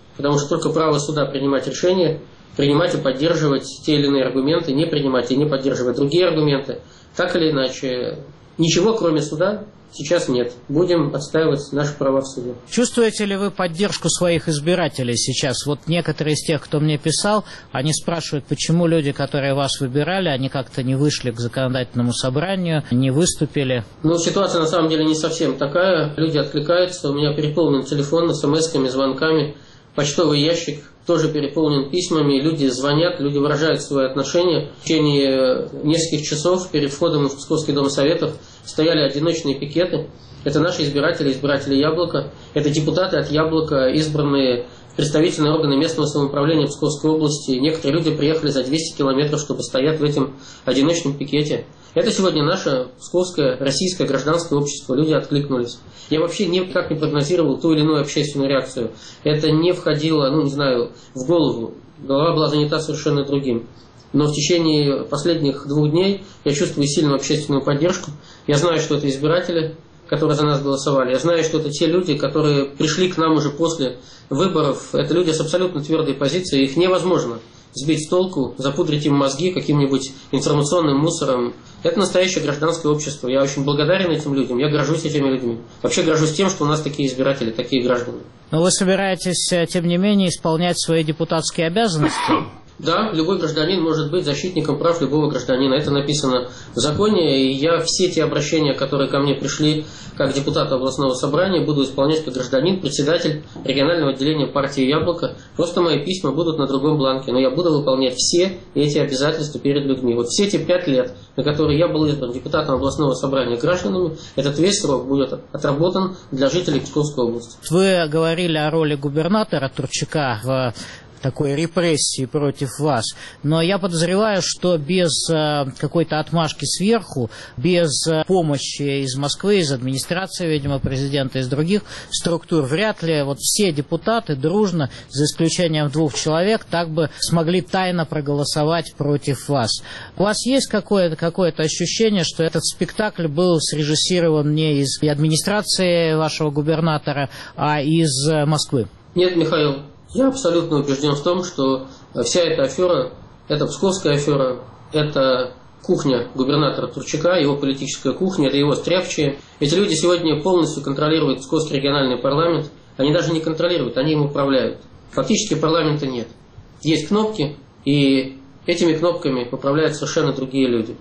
потому что только право суда принимать решения, принимать и поддерживать те или иные аргументы, не принимать и не поддерживать другие аргументы. Так или иначе, ничего кроме суда сейчас нет. Будем отстаивать наши права в суде. Чувствуете ли вы поддержку своих избирателей сейчас? Вот некоторые из тех, кто мне писал, они спрашивают, почему люди, которые вас выбирали, они как-то не вышли к законодательному собранию, не выступили. Ну, ситуация на самом деле не совсем такая. Люди откликаются. У меня переполнен телефон смс-ками, звонками. Почтовый ящик тоже переполнен письмами. Люди звонят, люди выражают свои отношения. В течение нескольких часов перед входом в Псковский дом советов стояли одиночные пикеты. Это наши избиратели, избиратели Яблока. Это депутаты от Яблока, избранные в представительные органы местного самоуправления Псковской области. Некоторые люди приехали за двести километров, чтобы стоять в этом одиночном пикете. Это сегодня наше псковское, российское гражданское общество. Люди откликнулись. Я вообще никак не прогнозировал ту или иную общественную реакцию. Это не входило, ну не знаю, в голову. Голова была занята совершенно другим. Но в течение последних двух дней я чувствую сильную общественную поддержку. Я знаю, что это избиратели, которые за нас голосовали. Я знаю, что это те люди, которые пришли к нам уже после выборов. Это люди с абсолютно твердой позицией. Их невозможно сбить с толку, запудрить им мозги каким-нибудь информационным мусором. Это настоящее гражданское общество. Я очень благодарен этим людям. Я горжусь этими людьми. Вообще горжусь тем, что у нас такие избиратели, такие граждане. Но вы собираетесь, тем не менее, исполнять свои депутатские обязанности? Да, любой гражданин может быть защитником прав любого гражданина. Это написано в законе, и я все те обращения, которые ко мне пришли как депутат областного собрания, буду исполнять как гражданин, председатель регионального отделения партии «Яблоко». Просто мои письма будут на другом бланке, но я буду выполнять все эти обязательства перед людьми. Вот все эти пять лет, на которые я был избран депутатом областного собрания гражданами, этот весь срок будет отработан для жителей Псковской области. Вы говорили о роли губернатора Турчака в такой репрессии против вас. Но я подозреваю, что без э, какой-то отмашки сверху, без э, помощи из Москвы, из администрации, видимо, президента, из других структур, вряд ли вот все депутаты дружно, за исключением двух человек, так бы смогли тайно проголосовать против вас. У вас есть какое-то какое-то ощущение, что этот спектакль был срежиссирован не из администрации вашего губернатора, а из э, Москвы? Нет, Михаил. Я абсолютно убежден в том, что вся эта афера, это псковская афера, это кухня губернатора Турчака, его политическая кухня, это его стряпчие. Эти люди сегодня полностью контролируют Псковский региональный парламент. Они даже не контролируют, они им управляют. Фактически парламента нет. Есть кнопки, и этими кнопками управляют совершенно другие люди.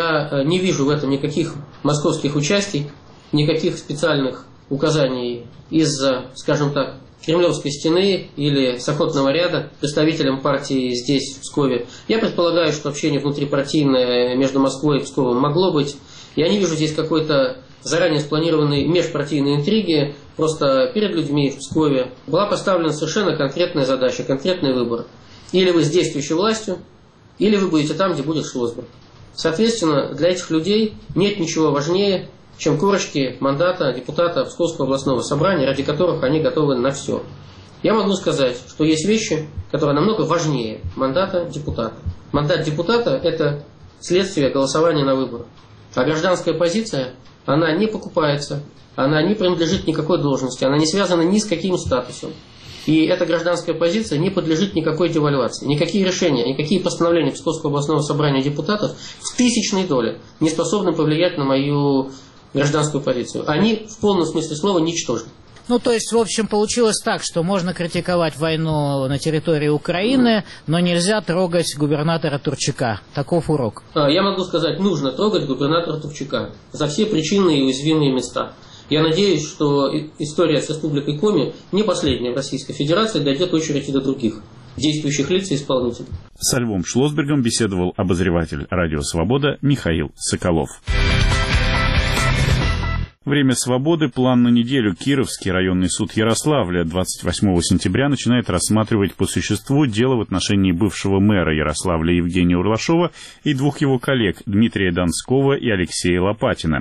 Я не вижу в этом никаких московских участий, никаких специальных указаний из-за, скажем так, Кремлевской стены или с охотного ряда представителям партии здесь, в Пскове. Я предполагаю, что общение внутрипартийное между Москвой и Псковом могло быть. Я не вижу здесь какой-то заранее спланированной межпартийной интриги. Просто перед людьми в Пскове была поставлена совершенно конкретная задача, конкретный выбор. Или вы с действующей властью, или вы будете там, где будет Шлосберг. Соответственно, для этих людей нет ничего важнее, чем корочки мандата депутата Псковского областного собрания, ради которых они готовы на все. Я могу сказать, что есть вещи, которые намного важнее мандата депутата. Мандат депутата – это следствие голосования на выборах. А гражданская позиция, она не покупается, она не принадлежит никакой должности, она не связана ни с каким статусом. И эта гражданская позиция не подлежит никакой девальвации. Никакие решения, никакие постановления Псковского областного собрания депутатов в тысячной доле не способны повлиять на мою гражданскую позицию. Они в полном смысле слова ничтожны. Ну, то есть, в общем, получилось так, что можно критиковать войну на территории Украины, но нельзя трогать губернатора Турчака. Таков урок. Я могу сказать, нужно трогать губернатора Турчака за все причинные и уязвимые места. Я надеюсь, что история с Республикой Коми не последняя в Российской Федерации, дойдет очередь и до других действующих лиц и исполнителей. Со Львом Шлосбергом беседовал обозреватель «Радио Свобода» Михаил Соколов. Время свободы. План на неделю. Кировский районный суд Ярославля двадцать восьмого сентября начинает рассматривать по существу дело в отношении бывшего мэра Ярославля Евгения Урлашова и двух его коллег Дмитрия Донского и Алексея Лопатина.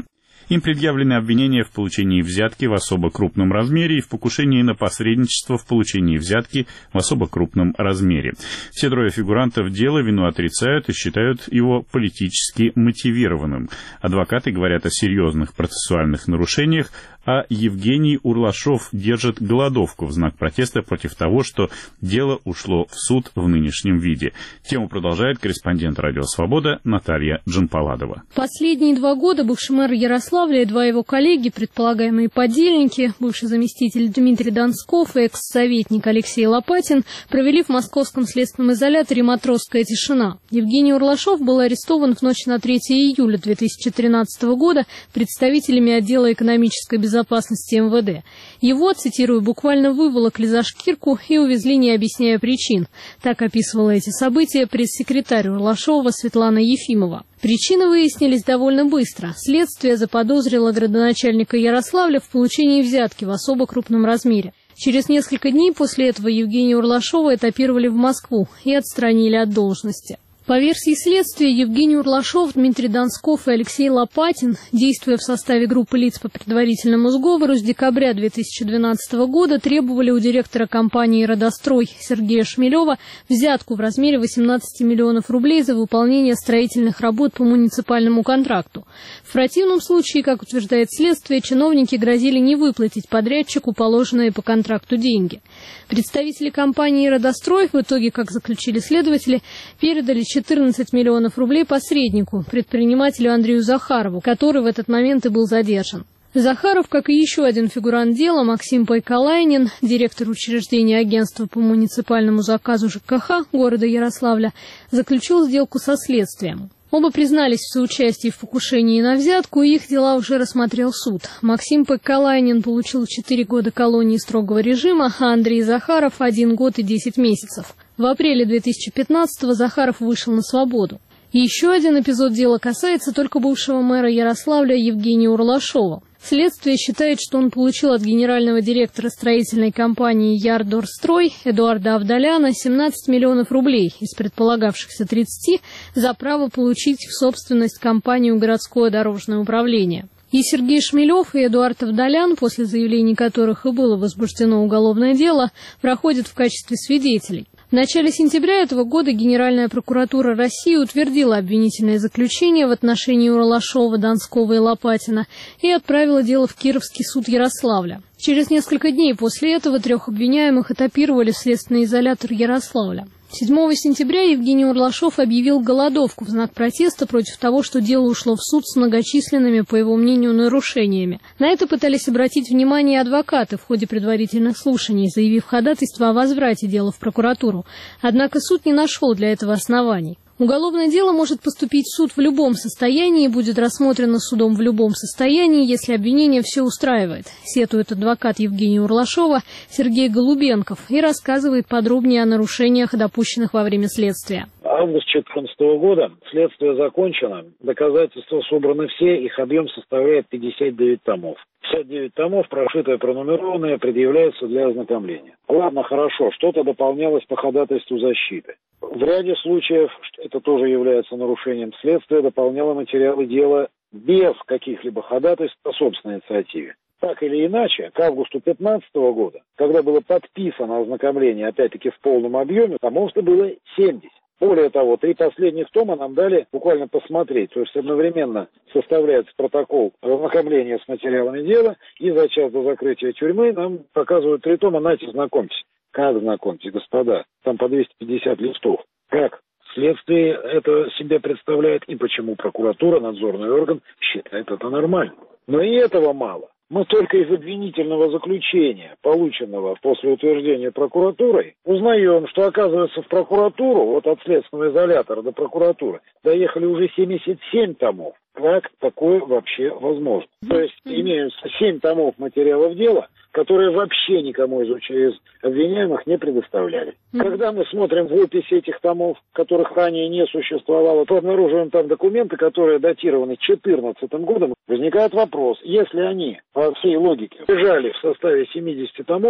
Им предъявлены обвинения в получении взятки в особо крупном размере и в покушении на посредничество в получении взятки в особо крупном размере. Все трое фигурантов дела вину отрицают и считают его политически мотивированным. Адвокаты говорят о серьезных процессуальных нарушениях, а Евгений Урлашов держит голодовку в знак протеста против того, что дело ушло в суд в нынешнем виде. Тему продолжает корреспондент «Радио Свобода» Наталья Джанпаладова. Последние два года бывший мэр Ярославля и два его коллеги, предполагаемые подельники, бывший заместитель Дмитрий Донсков и экс-советник Алексей Лопатин, провели в московском следственном изоляторе «Матросская тишина». Евгений Урлашов был арестован в ночь на третье июля две тысячи тринадцатого года представителями отдела экономической безопасности безопасности эм вэ дэ. Его, цитирую, буквально выволокли за шкирку и увезли, не объясняя причин. Так описывала эти события пресс-секретарь Урлашова Светлана Ефимова. Причины выяснились довольно быстро. Следствие заподозрило градоначальника Ярославля в получении взятки в особо крупном размере. Через несколько дней после этого Евгения Урлашова этапировали в Москву и отстранили от должности. По версии следствия, Евгений Урлашов, Дмитрий Донсков и Алексей Лопатин, действуя в составе группы лиц по предварительному сговору, с декабря две тысячи двенадцатого года требовали у директора компании «Родострой» Сергея Шмелева взятку в размере восемнадцати миллионов рублей за выполнение строительных работ по муниципальному контракту. В противном случае, как утверждает следствие, чиновники грозили не выплатить подрядчику положенные по контракту деньги. Представители компании «Родострой» в итоге, как заключили следователи, передали четырнадцать миллионов рублей посреднику, предпринимателю Андрею Захарову, который в этот момент и был задержан. Захаров, как и еще один фигурант дела, Максим Пайкалайнин, директор учреждения агентства по муниципальному заказу жэ ка ха города Ярославля, заключил сделку со следствием. Оба признались в соучастии в покушении на взятку, и их дела уже рассмотрел суд. Максим Пайкалайнин получил четыре года колонии строгого режима, а Андрей Захаров – один год и десять месяцев. В апреле две тысячи пятнадцатого Захаров вышел на свободу. И еще один эпизод дела касается только бывшего мэра Ярославля Евгения Урлашова. Следствие считает, что он получил от генерального директора строительной компании «Ярдорстрой» Эдуарда Авдаляна семнадцать миллионов рублей из предполагавшихся тридцати за право получить в собственность компанию «Городское дорожное управление». И Сергей Шмелев, и Эдуард Авдалян, после заявлений которых и было возбуждено уголовное дело, проходят в качестве свидетелей. В начале сентября этого года Генеральная прокуратура России утвердила обвинительное заключение в отношении Урлашова, Донского и Лопатина и отправила дело в Кировский суд Ярославля. Через несколько дней после этого трех обвиняемых этапировали в следственный изолятор Ярославля. седьмого сентября Евгений Урлашов объявил голодовку в знак протеста против того, что дело ушло в суд с многочисленными, по его мнению, нарушениями. На это пытались обратить внимание адвокаты в ходе предварительных слушаний, заявив ходатайство о возврате дела в прокуратуру. Однако суд не нашел для этого оснований. Уголовное дело может поступить в суд в любом состоянии и будет рассмотрено судом в любом состоянии, если обвинение все устраивает, сетует адвокат Евгения Урлашова Сергей Голубенков и рассказывает подробнее о нарушениях, допущенных во время следствия. Август две тысячи четырнадцатого года, следствие закончено, доказательства собраны все, их объем составляет пятьдесят девять томов. пятьдесят девять томов, прошитые, пронумерованные, предъявляются для ознакомления. Ладно, хорошо, что-то дополнялось по ходатайству защиты. В ряде случаев, это тоже является нарушением, следствие дополняло материалы дела без каких-либо ходатайств по собственной инициативе. Так или иначе, к августу две тысячи пятнадцатого года, когда было подписано ознакомление, опять-таки в полном объеме, томов-то было семьдесят. Более того, три последних тома нам дали буквально посмотреть, то есть одновременно составляется протокол ознакомления с материалами дела, и за час до закрытия тюрьмы нам показывают три тома, нате, знакомьтесь. Как знакомьтесь, господа? Там по двести пятьдесят листов. Как? Следствие это себе представляет, и почему прокуратура, надзорный орган, считает это нормально. Но и этого мало. Мы только из обвинительного заключения, полученного после утверждения прокуратурой, узнаем, что, оказывается, в прокуратуру, вот от следственного изолятора до прокуратуры, доехали уже семьдесят семь томов. Как такое вообще возможно? То есть имеются семь томов материалов дела, которые вообще никому из, из обвиняемых не предоставляли. Когда мы смотрим в опись этих томов, которых ранее не существовало, то обнаруживаем там документы, которые датированы две тысячи четырнадцатым годом. Возникает вопрос, если они, по всей логике, лежали в составе семидесяти томов,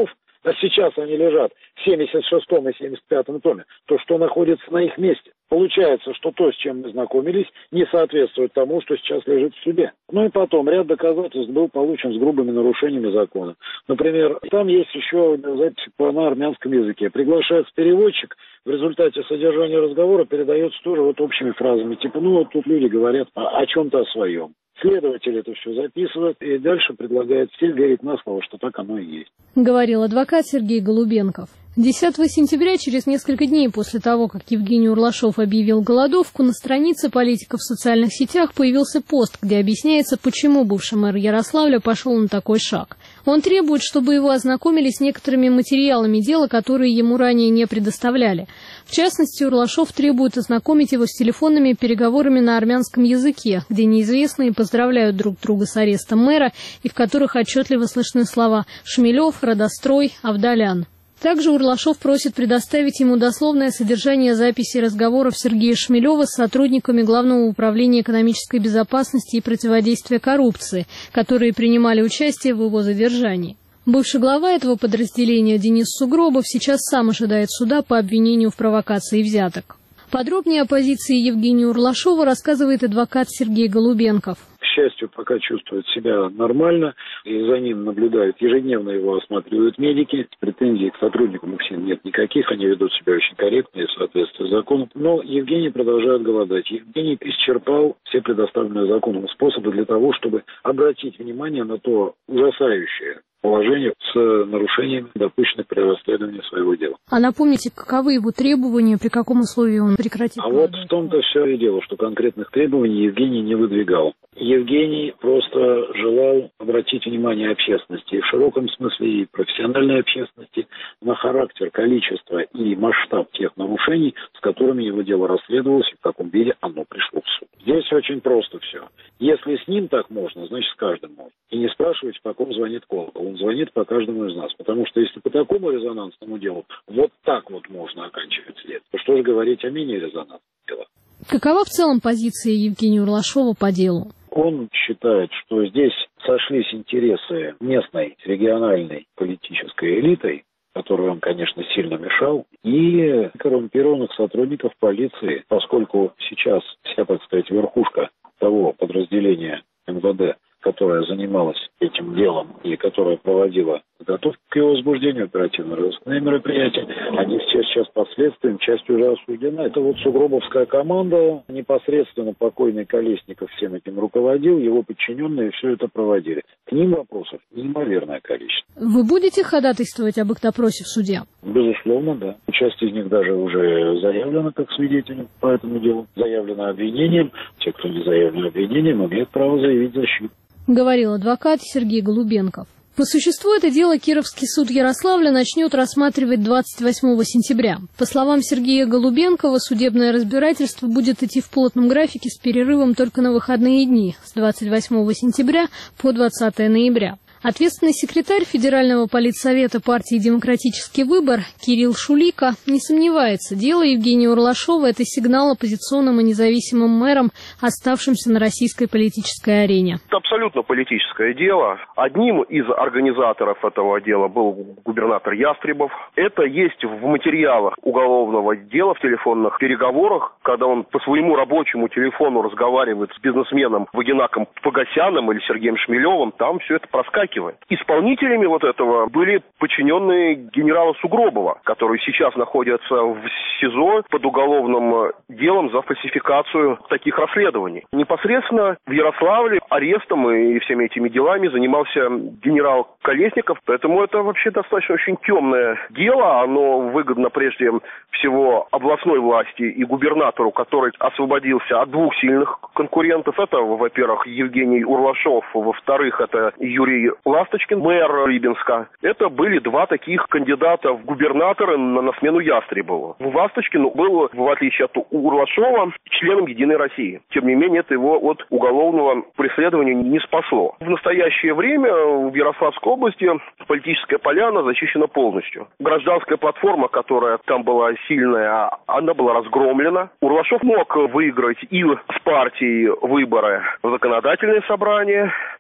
а сейчас они лежат в семьдесят шестом и семьдесят пятом томе, то что находится на их месте? Получается, что то, с чем мы знакомились, не соответствует тому, что сейчас лежит в суде. Ну и потом, ряд доказательств был получен с грубыми нарушениями закона. Например, там есть еще запись на армянском языке. Приглашается переводчик, в результате содержания разговора передается тоже вот общими фразами. Типа, ну вот тут люди говорят о, о чем-то о своем. Следователь это все записывает и дальше предлагает всем верить на слово, что так оно и есть. Говорил адвокат Сергей Голубенков. десятого сентября, через несколько дней после того, как Евгений Урлашов объявил голодовку, на странице политика в социальных сетях появился пост, где объясняется, почему бывший мэр Ярославля пошел на такой шаг. Он требует, чтобы его ознакомили с некоторыми материалами дела, которые ему ранее не предоставляли. В частности, Урлашов требует ознакомить его с телефонными переговорами на армянском языке, где неизвестные поздравляют друг друга с арестом мэра и в которых отчетливо слышны слова «Шмелев», «Радострой», «Авдалян». Также Урлашов просит предоставить ему дословное содержание записи разговоров Сергея Шмелева с сотрудниками Главного управления экономической безопасности и противодействия коррупции, которые принимали участие в его задержании. Бывший глава этого подразделения Денис Сугробов сейчас сам ожидает суда по обвинению в провокации взяток. Подробнее о позиции Евгения Урлашова рассказывает адвокат Сергей Голубенков. К счастью, пока чувствует себя нормально, и за ним наблюдают, ежедневно его осматривают медики. Претензий к сотрудникам у всех нет никаких, они ведут себя очень корректно и в соответствии с законом. Но Евгений продолжает голодать. Евгений исчерпал все предоставленные законом способы для того, чтобы обратить внимание на то ужасающее положение с нарушениями, допущенных при расследовании своего дела. А напомните, каковы его требования, при каком условии он прекратит? А вот в том-то все и дело, что конкретных требований Евгений не выдвигал. Евгений просто желал обратить внимание общественности, и в широком смысле и профессиональной общественности, на характер, количество и масштаб тех нарушений, с которыми его дело расследовалось и в каком виде оно пришло в суд. Здесь очень просто все. Если с ним так можно, значит с каждым можно. И не спрашивайте, по ком звонит колокол. Он звонит по каждому из нас. Потому что если по такому резонансному делу вот так вот можно оканчивать след, то что же говорить о менее резонансных делах? Какова в целом позиция Евгения Урлашова по делу? Он считает, что здесь сошлись интересы местной, региональной политической элитой, которой он, конечно, сильно мешал, и коррумпированных сотрудников полиции, поскольку сейчас вся, так сказать, верхушка того подразделения эм вэ дэ, которая занималась этим делом и которая проводила подготовку к его возбуждению, оперативно-розыскные мероприятия, они все сейчас последствием, часть уже осуждена. Это вот сугробовская команда, непосредственно покойный Колесников всем этим руководил, его подчиненные все это проводили. К ним вопросов неимоверное количество. Вы будете ходатайствовать об их допросе в суде? Безусловно, да. Часть из них даже уже заявлена как свидетели по этому делу. Заявлено обвинением. Те, кто не заявлен обвинением, имеют право заявить защиту. Говорил адвокат Сергей Голубенков. По существу это дело Кировский суд Ярославля начнет рассматривать двадцать восьмого сентября. По словам Сергея Голубенкова, судебное разбирательство будет идти в плотном графике с перерывом только на выходные дни с двадцать восьмого сентября по двадцатого ноября. Ответственный секретарь Федерального политсовета партии «Демократический выбор» Кирилл Шулика не сомневается, дело Евгения Урлашова – это сигнал оппозиционным и независимым мэрам, оставшимся на российской политической арене. Это абсолютно политическое дело. Одним из организаторов этого дела был губернатор Ястребов. Это есть в материалах уголовного дела, в телефонных переговорах, когда он по своему рабочему телефону разговаривает с бизнесменом Вагинаком Погосяном или Сергеем Шмелевым, там все это проскакивает. Исполнителями вот этого были подчиненные генерала Сугробова, которые сейчас находятся в СИЗО под уголовным делом за фальсификацию таких расследований. Непосредственно в Ярославле арестом и всеми этими делами занимался генерал Колесников, поэтому это вообще достаточно очень темное дело. Оно выгодно прежде всего областной власти и губернатору, который освободился от двух сильных конкурентов. Это, во-первых, Евгений Урлашов, во-вторых, это Юрий Ласточкин, мэр Рыбинска. Это были два таких кандидата в губернаторы на, на смену Ястребову. Ласточкин был, в отличие от Урлашова, членом «Единой России». Тем не менее, это его от уголовного преследования не спасло. В настоящее время в Ярославской области политическая поляна зачищена полностью. Гражданская платформа, которая там была сильная, она была разгромлена. Урлашов мог выиграть и с партией выборы в законодательное собрание,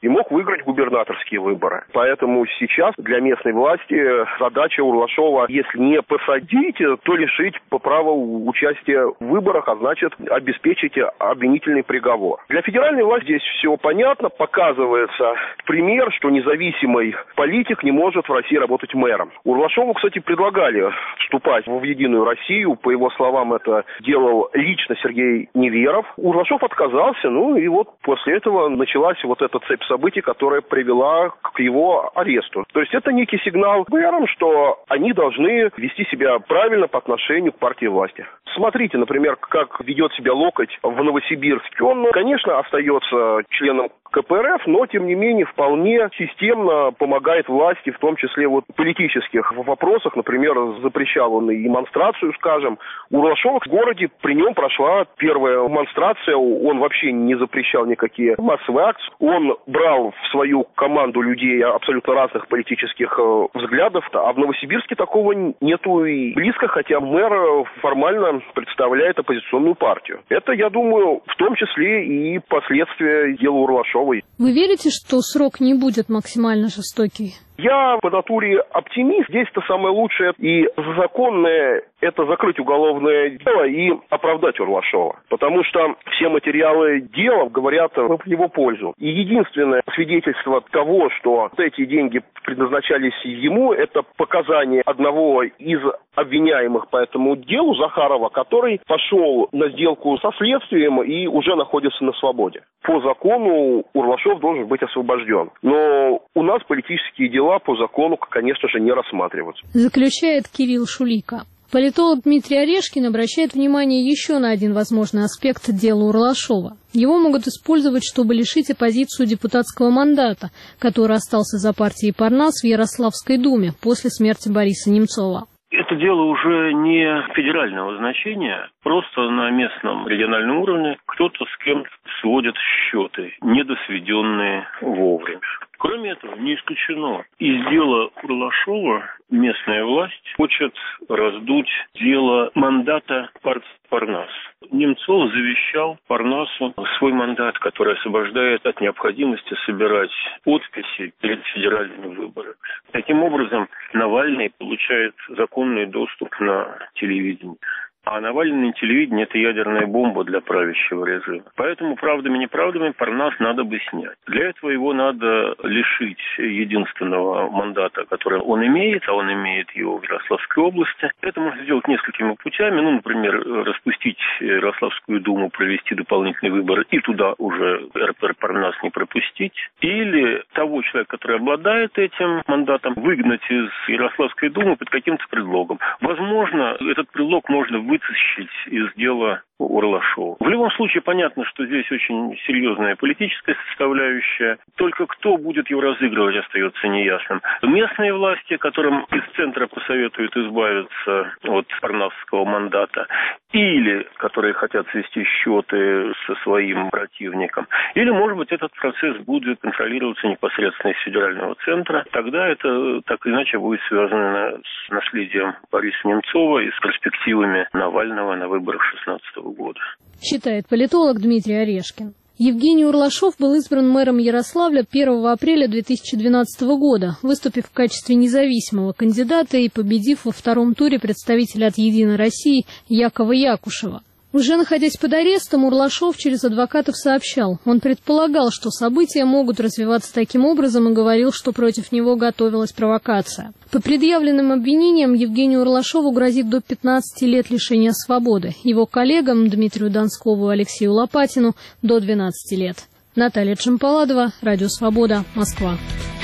и мог выиграть губернаторские выборы. Поэтому сейчас для местной власти задача Урлашова, если не посадить, то лишить по праву участия в выборах, а значит обеспечить обвинительный приговор. Для федеральной власти здесь все понятно. Показывается пример, что независимый политик не может в России работать мэром. Урлашову, кстати, предлагали вступать в Единую Россию. По его словам, это делал лично Сергей Неверов. Урлашов отказался, ну и вот после этого началась вот эта цепь событий, которая привела к его аресту. То есть это некий сигнал мэрам, что они должны вести себя правильно по отношению к партии власти. Смотрите, например, как ведет себя Локоть в Новосибирске. Он, конечно, остается членом ка пэ эр эф, но, тем не менее, вполне системно помогает власти, в том числе вот в политических вопросах. Например, запрещал он и демонстрацию, скажем. Урлашов в городе, при нем прошла первая демонстрация, он вообще не запрещал никакие массовые акции. Он брал в свою команду людей абсолютно разных политических взглядов, а в Новосибирске такого нету и близко, хотя мэр формально представляет оппозиционную партию. Это, я думаю, в том числе и последствия дела Урлашова. Вы верите, что срок не будет максимально жестокий? Я по натуре оптимист. Здесь-то самое лучшее и законное – это закрыть уголовное дело и оправдать Урлашова. Потому что все материалы дела говорят в его пользу. И единственное свидетельство того, что эти деньги предназначались ему, это показания одного из обвиняемых по этому делу, Захарова, который пошел на сделку со следствием и уже находится на свободе. По закону Урлашов должен быть освобожден. Но у нас политические дела по закону, конечно же, не рассматриваются. Заключает Кирилл Шулика. Политолог Дмитрий Орешкин обращает внимание еще на один возможный аспект дела Урлашова. Его могут использовать, чтобы лишить оппозицию депутатского мандата, который остался за партией Парнас в Ярославской думе после смерти Бориса Немцова. Это дело уже не федерального значения, просто на местном региональном уровне кто-то с кем-то сводит счеты, недосведенные вовремя. Кроме этого, не исключено, из дела Урлашова местная власть хочет раздуть дело мандата партии Парнас. Немцов завещал Парнасу свой мандат, который освобождает от необходимости собирать подписи перед федеральными выборами. Таким образом, Навальный получает законный доступ на телевидение. А Навальный на телевидении – это ядерная бомба для правящего режима. Поэтому правдами-неправдами Парнас надо бы снять. Для этого его надо лишить единственного мандата, который он имеет, а он имеет его в Ярославской области. Это можно сделать несколькими путями. Ну, например, распустить Ярославскую думу, провести дополнительный выбор и туда уже эр пэ эр Парнас не пропустить. Или того человека, который обладает этим мандатом, выгнать из Ярославской думы под каким-то предлогом. Возможно, этот предлог можно вытащить из дела Урлашова. В любом случае, понятно, что здесь очень серьезная политическая составляющая. Только кто будет его разыгрывать, остается неясным. Местные власти, которым из центра посоветуют избавиться от парнасовского мандата, или которые хотят свести счеты со своим противником, или, может быть, этот процесс будет контролироваться непосредственно из федерального центра. Тогда это так или иначе будет связано с наследием Бориса Немцова и с перспективами Навального на выборах две тысячи шестнадцатого года. Считает политолог Дмитрий Орешкин. Евгений Урлашов был избран мэром Ярославля первого апреля две тысячи двенадцатого года, выступив в качестве независимого кандидата и победив во втором туре представителя от «Единой России» Якова Якушева. Уже находясь под арестом, Урлашов через адвокатов сообщал. Он предполагал, что события могут развиваться таким образом, и говорил, что против него готовилась провокация. По предъявленным обвинениям Евгению Урлашову грозит до пятнадцати лет лишения свободы. Его коллегам Дмитрию Донскову и Алексею Лопатину до двенадцати лет. Наталья Чемпаладова, Радио Свобода, Москва.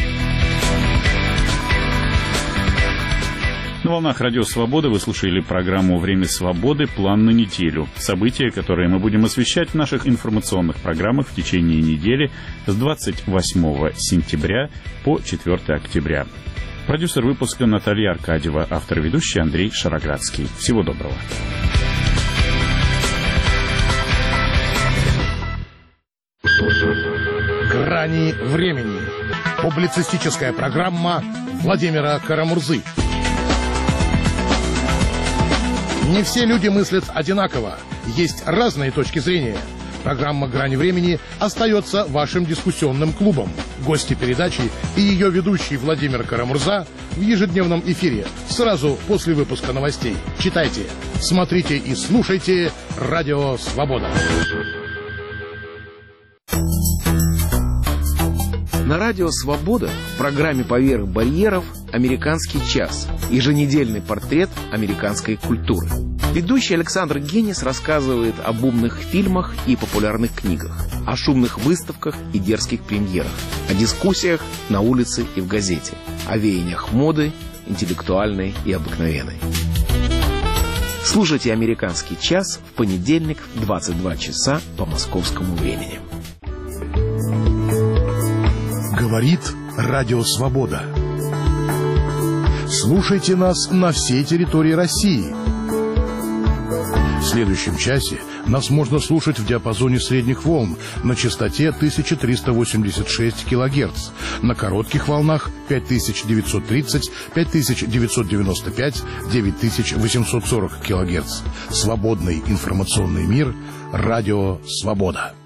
На волнах Радио Свобода вы слушали программу «Время свободы. План на неделю». События, которые мы будем освещать в наших информационных программах в течение недели с двадцать восьмого сентября по четвёртого октября. Продюсер выпуска Наталья Аркадьева, автор-ведущий Андрей Шароградский. Всего доброго. «Грани времени». Публицистическая программа Владимира Карамурзы. Не все люди мыслят одинаково. Есть разные точки зрения. Программа «Грани времени» остается вашим дискуссионным клубом. Гости передачи и ее ведущий Владимир Карамурза в ежедневном эфире сразу после выпуска новостей. Читайте, смотрите и слушайте «Радио Свобода». На радио «Свобода» в программе «Поверх барьеров» «Американский час» – еженедельный портрет американской культуры. Ведущий Александр Генис рассказывает об умных фильмах и популярных книгах, о шумных выставках и дерзких премьерах, о дискуссиях на улице и в газете, о веяниях моды, интеллектуальной и обыкновенной. Слушайте «Американский час» в понедельник в двадцать два часа по московскому времени. Говорит Радио Свобода. Слушайте нас на всей территории России. В следующем часе нас можно слушать в диапазоне средних волн на частоте тысяча триста восемьдесят шесть килогерц, на коротких волнах пять тысяч девятьсот тридцать, пять тысяч девятьсот девяносто пять, девять тысяч восемьсот сорок килогерц. Свободный информационный мир. Радио Свобода.